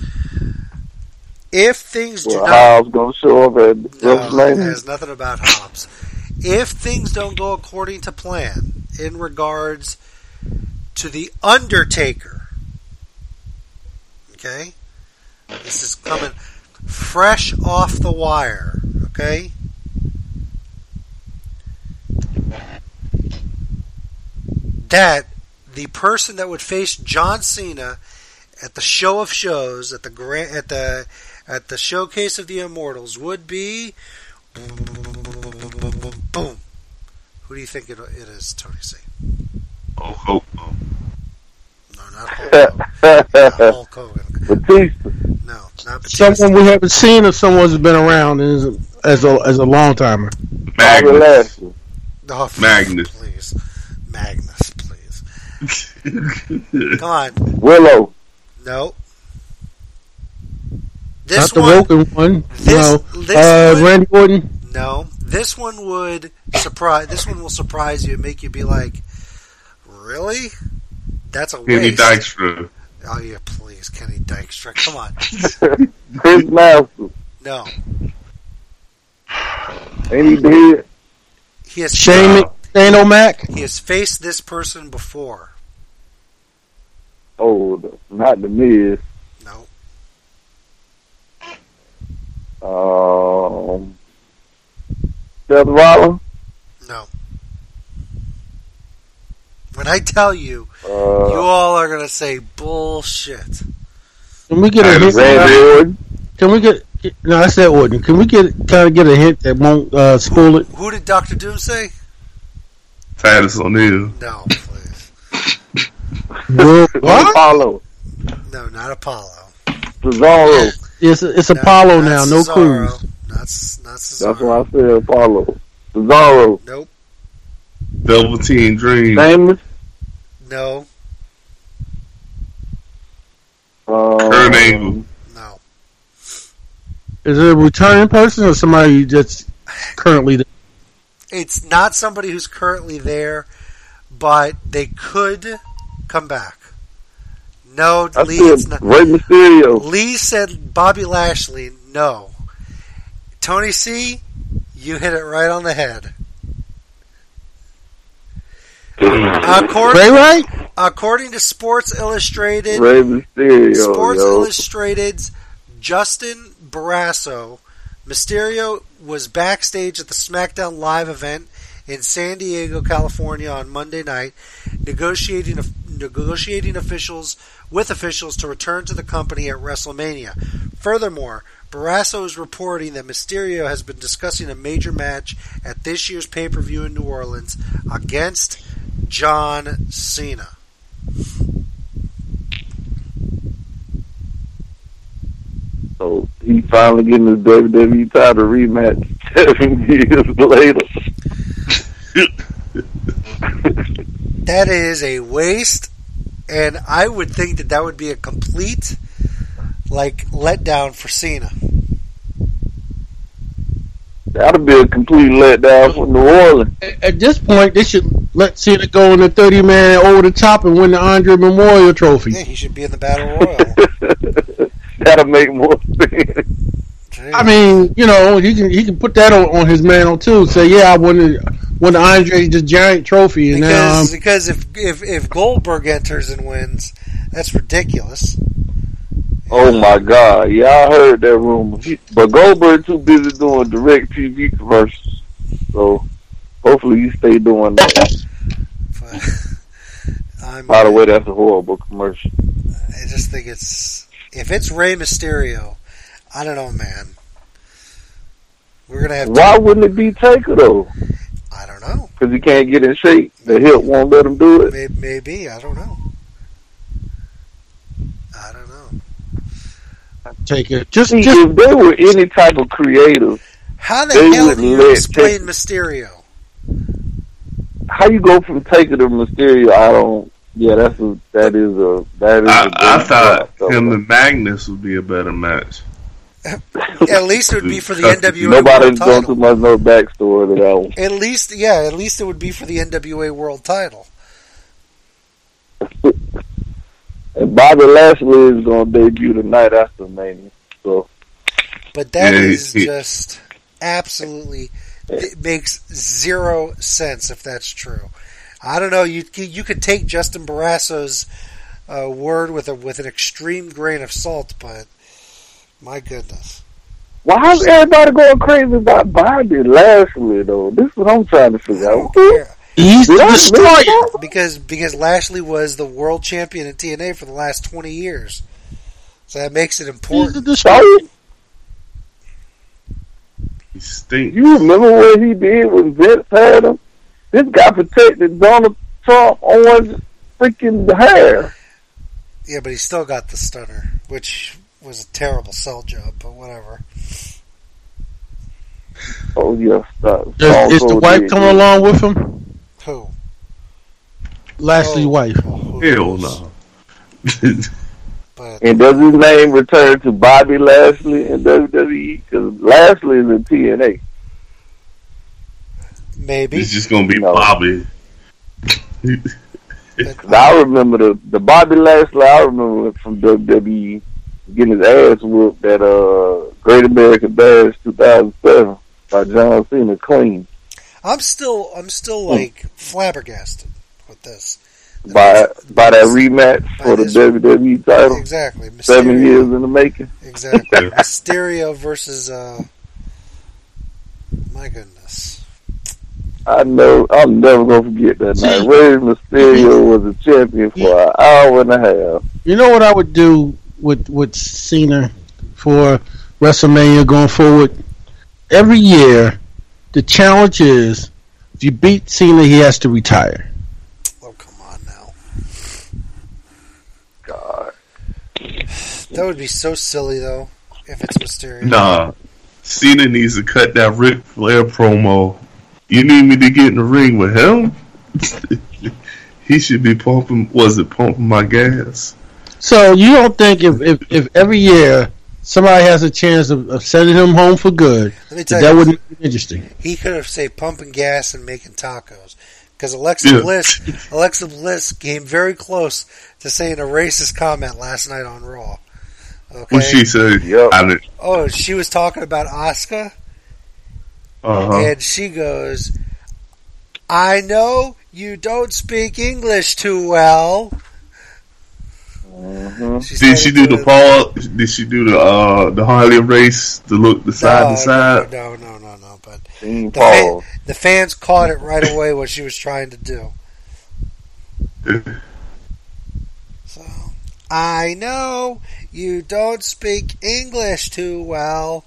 If things do not... Hobbs going to show up at WrestleMania? It has nothing about Hobbs. If things don't go according to plan in regards to The Undertaker, okay? This is coming fresh off the wire, okay? That the person that would face John Cena at the Show of Shows, at the Showcase of the Immortals, would be boom. Who do you think it is, Tony C? Oh. No, not Hulk Hogan. Not Hulk Hogan. Batista. No, not Batista. Someone we haven't seen, or someone who's been around as a long timer. Magnus. Oh, Magnus. Please. Magnus, please. Come on. Willow. No. Not the Woken one. Randy Orton. No. This one would surprise. This one will surprise you and make you be like, "Really? That's a Kenny waste." Dykstra. Oh yeah, please, Kenny Dykstra. Come on. Chris Master. No. Ain't he dead? He has Shane O'Mac. He has faced this person before. Oh, not the Miz. No. Seth Rollins. No. When I tell you, you all are going to say bullshit. Can we get a hint? Can we get? No, I said Orton. Can we get a hint that won't spoil it? Who did Dr. Doom say? Titus O'Neil. No, please. What? Apollo. No, not Apollo. Cesaro. It's Apollo now. No Cesaro. Cruz. Not Cesaro. That's why I said Apollo. Cesaro. Nope. Velveteen Dream. Famous. No. Kurt Angle. No. Is it a returning person or somebody that's currently there? It's not somebody who's currently there, but they could come back. No, Lee, it's not. Rey Mysterio. Lee said Bobby Lashley. No. Tony C, you hit it right on the head. According to Sports Illustrated, Rey Mysterio, Sports Illustrated's Justin Barrasso, Mysterio was backstage at the SmackDown Live event in San Diego, California on Monday night, negotiating with officials to return to the company at WrestleMania. Furthermore, Barrasso is reporting that Mysterio has been discussing a major match at this year's pay-per-view in New Orleans against John Cena. So he finally getting his WWE title rematch 7 years later. That is a waste, and I would think that would be a complete letdown for Cena. That'll be a complete letdown for New Orleans. At this point, they should let Cena go in the 30-man over the top and win the Andre Memorial Trophy. Yeah, he should be in the Battle Royal. That'll make more sense. I mean, he can put that on his mantle too. Say, yeah, I won the Andre the Giant Trophy, and because if Goldberg enters and wins, that's ridiculous. Oh my God! Yeah, I heard that rumor. But Goldberg too busy doing direct TV commercials, so hopefully you stay doing that. By the way, that's a horrible commercial. I just think if it's Rey Mysterio, I don't know, man. We're gonna have. Why wouldn't it be Taker though? I don't know. Because he can't get in shape. The hip won't let him do it. Maybe. I don't know. Take it. If they were any type of creative, how the hell do you explain Mysterio? How you go from Taker to Mysterio? I don't. Yeah, that is. I thought him and Magnus would be a better match. At least it would be for the NWA Nobody's World Title. going too much no backstory to that one. At least it would be for the NWA World Title. And Bobby Lashley is going to debut tonight after Mania. So, but that is just absolutely. It makes zero sense if that's true. I don't know. You could take Justin Barrasso's word with an extreme grain of salt, but my goodness. Why is everybody going crazy about Bobby Lashley though? This is what I'm trying to figure out. He's the destroyer. Because Lashley was the world champion in TNA for the last 20 years. So that makes it important. He's the destroyer. He stinks. You remember what he did when Vince had him? This guy protected Donald Trump on freaking hair. Yeah, but he still got the stunner, which was a terrible sell job, but whatever. Oh, yeah. Is the wife coming along with him? Who? Lashley's wife. Hell no. And does his name return to Bobby Lashley in WWE? Because Lashley is in TNA. Maybe. It's just going to be Bobby. I remember the Bobby Lashley I remember from WWE getting his ass whooped at Great American Bash 2007 by John Cena clean. I'm still like flabbergasted with this. By that rematch for the WWE title. Exactly. Mysterio, 7 years in the making. Exactly. Mysterio versus my goodness. I know. I'm never gonna forget that night. Rey Mysterio was a champion for an hour and a half. You know what I would do with Cena for WrestleMania going forward? Every year, the challenge is if you beat Cena, he has to retire. Oh, come on now. God. That would be so silly, though, if it's Mysterio. Nah. Cena needs to cut that Ric Flair promo. You need me to get in the ring with him? He should be pumping my gas? So you don't think if every year somebody has a chance of sending him home for good, that wouldn't be interesting? He could have said pumping gas and making tacos. Because Alexa Bliss came very close to saying a racist comment last night on Raw. Okay. What she said? Yep. Oh, she was talking about Asuka. And she goes, I know you don't speak English too well. Mm-hmm. Did she do the Paul? Did she do the Harley race? The side to side? No. But the fans caught it right away what she was trying to do. So, I know you don't speak English too well.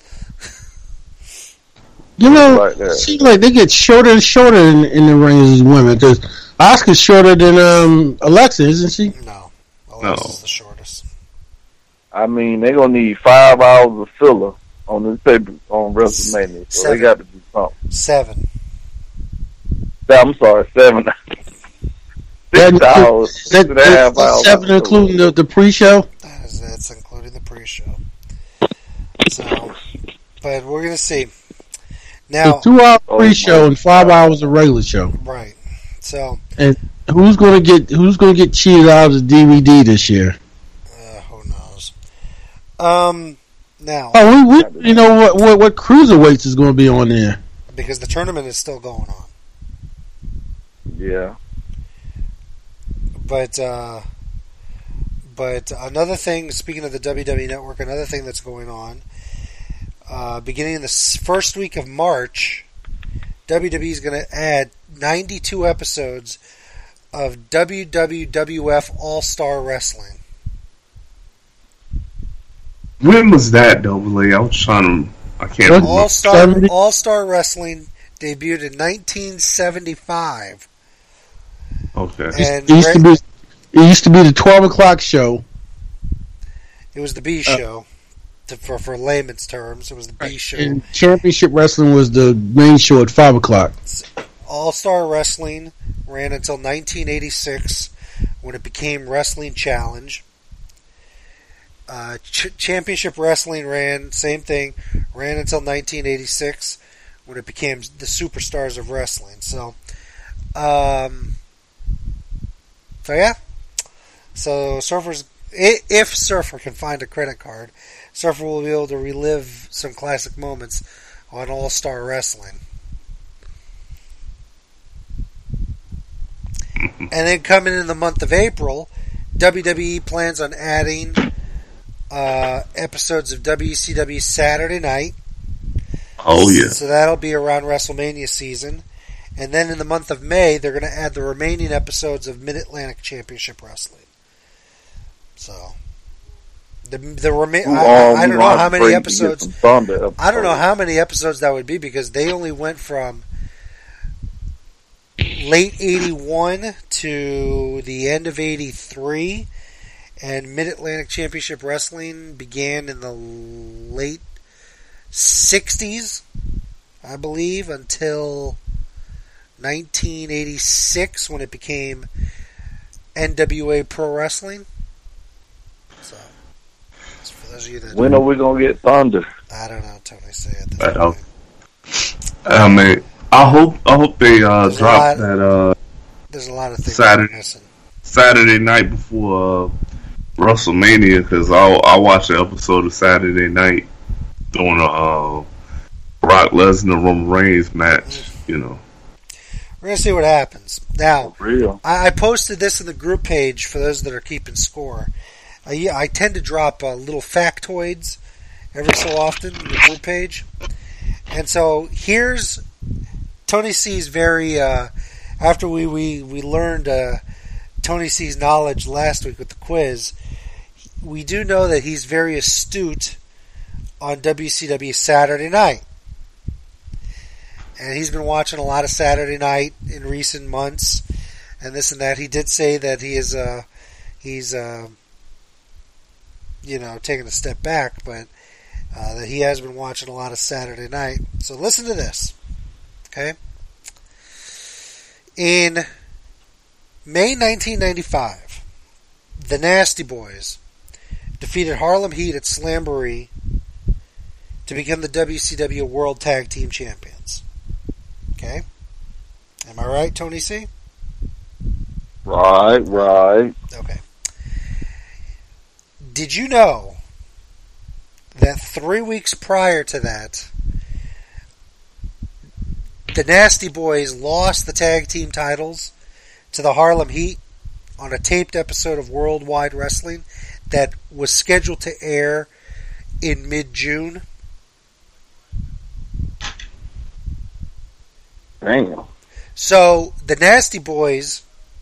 You know, it seems like they get shorter and shorter in the ring as women. Because Asuka's shorter than Alexa, isn't she? No. Alexa's the shortest. I mean, they're going to need 5 hours of filler on this paper on WrestleMania. So they got to do something. 7. I'm sorry, 7. 6 hours. 6.5 hours. 7 including the pre-show? That's including the pre-show. So, but we're going to see. Now, 2 hours pre-show and 5 hours of regular show. Right. So, and who's going to get cheated out of the DVD this year? Who knows? Now, you know what cruiserweights is going to be on there? Because the tournament is still going on. Yeah. But another thing, speaking of the WWE Network, another thing that's going on. Beginning in the first week of March, WWE is going to add 92 episodes of WWF All-Star Wrestling. When was that, Double A? I was trying to... I can't remember. All-Star Wrestling debuted in 1975. Okay. And it used to be the 12 o'clock show. It was the B show. For layman's terms, it was the B show. And Championship Wrestling was the main show at 5 o'clock. All-Star Wrestling ran until 1986 when it became Wrestling Challenge. Championship Wrestling same thing, ran until 1986 when it became the Superstars of Wrestling. So yeah. So if Surfer can find a credit card, Surfer will be able to relive some classic moments on All-Star Wrestling. And then coming in the month of April, WWE plans on adding episodes of WCW Saturday Night. Oh, yeah. So that'll be around WrestleMania season. And then in the month of May, they're going to add the remaining episodes of Mid-Atlantic Championship Wrestling. So, I don't know how many episodes. I don't know how many episodes that would be because they only went from late 81 to the end of 83, and Mid-Atlantic Championship Wrestling began in the late 60s, I believe, until 1986 when it became NWA Pro Wrestling. So, for those of you that when are we gonna get Thunder? I don't know. Totally say it. I don't. I mean, I hope they drop that. There's a lot of things Saturday night before WrestleMania because I'll watch the episode of Saturday night during a Brock Lesnar Roman Reigns match. You know. We're going to see what happens. Now, I posted this in the group page for those that are keeping score. I tend to drop little factoids every so often in the group page. And so here's Tony C's very. After we learned Tony C's knowledge last week with the quiz, we do know that he's very astute on WCW Saturday Night. And he's been watching a lot of Saturday Night in recent months, and this and that. He did say that he's taking a step back, but that he has been watching a lot of Saturday Night. So listen to this, okay? In May 1995, the Nasty Boys defeated Harlem Heat at Slamboree to become the WCW World Tag Team Champions. Okay? Am I right, Tony C? Right. Okay. Did you know that 3 weeks prior to that, the Nasty Boys lost the tag team titles to the Harlem Heat on a taped episode of Worldwide Wrestling that was scheduled to air in mid-June? Damn. So, the Nasty Boys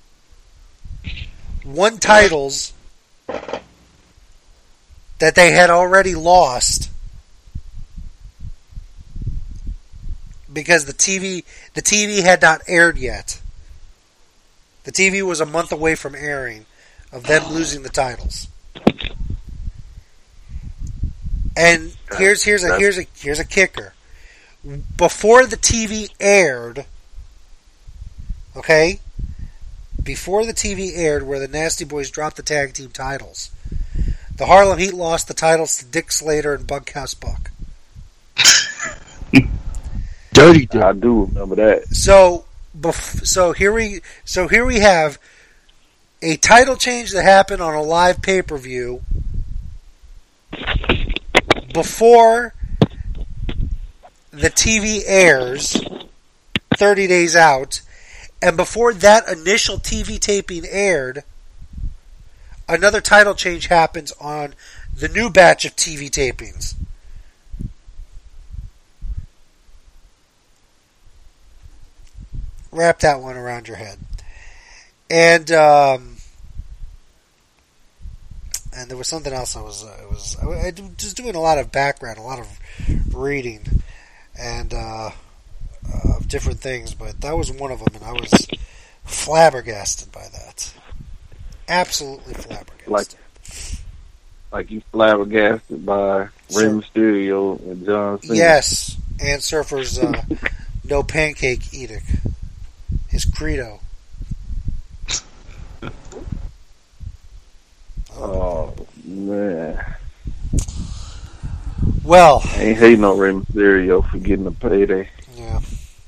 won titles that they had already lost because the TV had not aired yet. The TV was a month away from airing of them losing the titles. And here's a kicker. Before the TV aired, okay? Before the TV aired where the Nasty Boys dropped the tag team titles, the Harlem Heat lost the titles to Dick Slater and Bunkhouse Buck. Dirty. I do remember that. So here we have a title change that happened on a live pay-per-view before the TV airs 30 days out, and before that initial TV taping aired, another title change happens on the new batch of TV tapings. Wrap that one around your head. And there was something else I was just doing a lot of background, a lot of reading, and of different things, but that was one of them, and I was flabbergasted by that. Absolutely flabbergasted. Like you flabbergasted by Rey Mysterio and John Cena. Yes, and Surfer's no pancake edict. His credo. Oh man. Well, I ain't hating on Rey Mysterio for getting a payday. Yeah.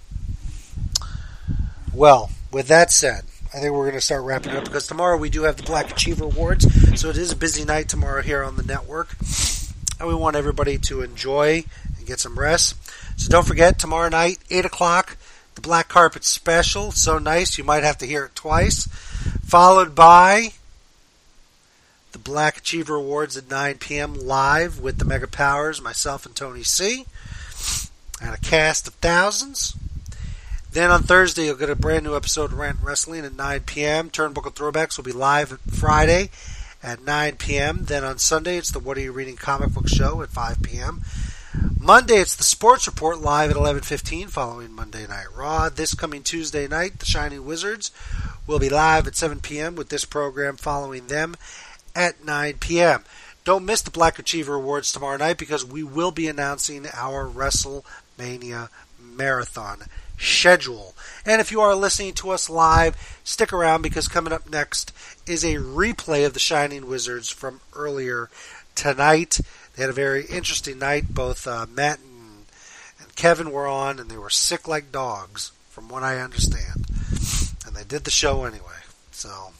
Well, with that said, I think we're going to start wrapping it up because tomorrow we do have the Black Achiever Awards, so it is a busy night tomorrow here on the network, and we want everybody to enjoy and get some rest. So don't forget, tomorrow night, 8 o'clock, the Black Carpet Special. So nice, you might have to hear it twice. Followed by the Black Achiever Awards at 9 p.m. live with the Mega Powers, myself and Tony C. And a cast of thousands. Then on Thursday, you'll get a brand new episode of Rant Wrestling at 9 p.m. Turnbuckle Throwbacks will be live Friday at 9 p.m. Then on Sunday, it's the What Are You Reading comic book show at 5 p.m. Monday, it's the Sports Report live at 11:15 following Monday Night Raw. This coming Tuesday night, the Shining Wizards will be live at 7 p.m. with this program following them at 9 p.m. Don't miss the Black Achiever Awards tomorrow night because we will be announcing our WrestleMania Marathon schedule. And if you are listening to us live, stick around because coming up next is a replay of the Shining Wizards from earlier tonight. They had a very interesting night. Both Matt and Kevin were on, and they were sick like dogs, from what I understand. And they did the show anyway. So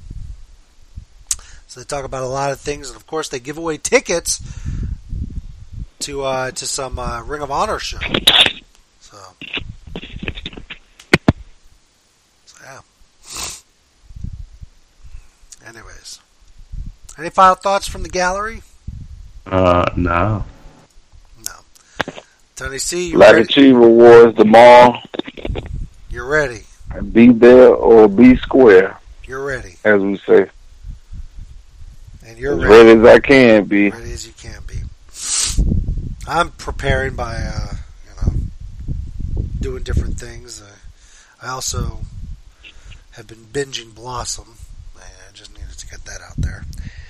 they talk about a lot of things, and of course they give away tickets to some Ring of Honor show. So yeah. Anyways, any final thoughts from the gallery? No. Tony C, you Black ready? Achiever Awards tomorrow. You're ready. Be there or be square. You're ready. As we say. And you're as ready as I can be. Ready as you can be. I'm preparing by, doing different things. I also have been binging Blossom. I just needed to get that out there.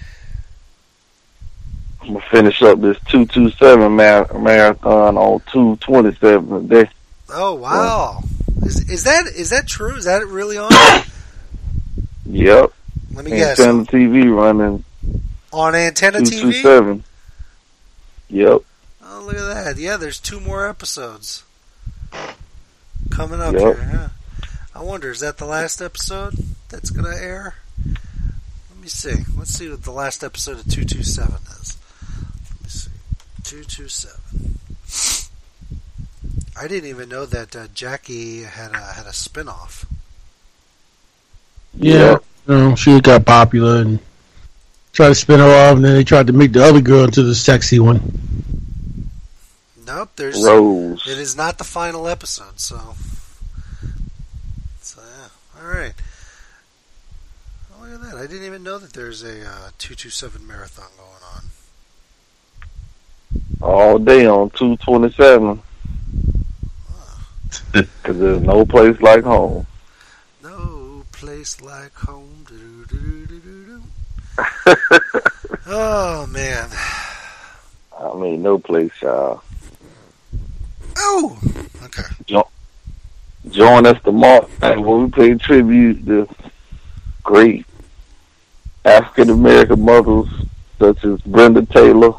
I'm going to finish up this 227 marathon on 227 today. Oh, wow. Is that true? Is that really on? Yep. Let me guess. Antenna TV running. On Antenna TV? 227. Yep. Oh, look at that. Yeah, there's 2 more episodes coming up here. Yeah. I wonder, is that the last episode that's going to air? Let me see. Let's see what the last episode of 227 is. Let me see. 227. I didn't even know that Jackie had a spinoff. Yeah, she got popular and tried to spin her off, and then they tried to make the other girl into the sexy one. Nope, there's Rose. It is not the final episode, so yeah. All right. Oh, look at that! I didn't even know that there's a 227 marathon going on. All day on 227. Because there's no place like home. No place like home. Oh, man. I mean, no place, y'all. Oh! Okay. Join us tomorrow night when we pay tribute to great African-American mothers such as Brenda Taylor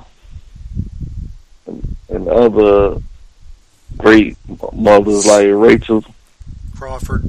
and other great mothers like Rachel Crawford.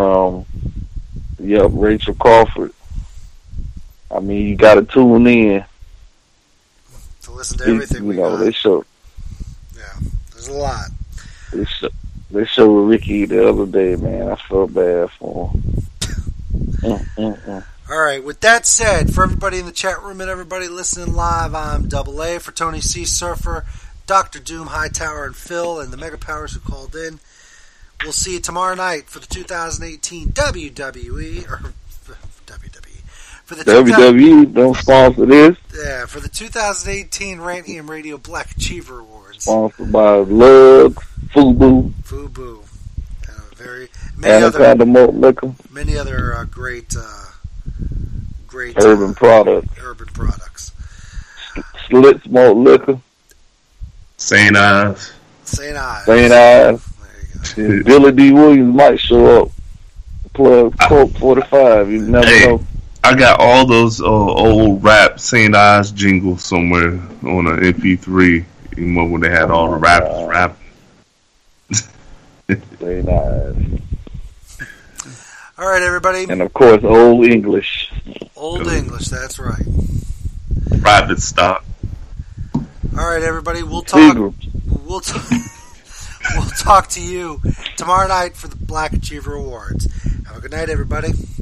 Rachel Crawford. I mean, you got to tune in to listen to everything we got. They show. Yeah, there's a lot. They showed Ricky the other day, man. I felt bad for him. All right, with that said, for everybody in the chat room and everybody listening live, I'm Double A. For Tony C. Surfer, Dr. Doom, Hightower, and Phil, and the Mega Powers who called in. We'll see you tomorrow night for the 2018 WWE, or WWE. For the WWE, don't sponsor this. Yeah, for the 2018 Rant EM Radio Black Achiever Awards. Sponsored by Lug, Fubu. Fubu. Many other great urban products. Slits Malt Liquor. St. Ives. St. Ives. There you go. Billy D. Williams might show up. Plug Coke 45. You never know. I got all those old rap St. Ives jingles somewhere on an MP3. You know, when they had all the rappers rapping. St. Ives. All right, everybody. And of course, Old English. Old English, that's right. Private stock. All right, everybody. We'll talk. We'll talk to you tomorrow night for the Black Achiever Awards. Have a good night, everybody.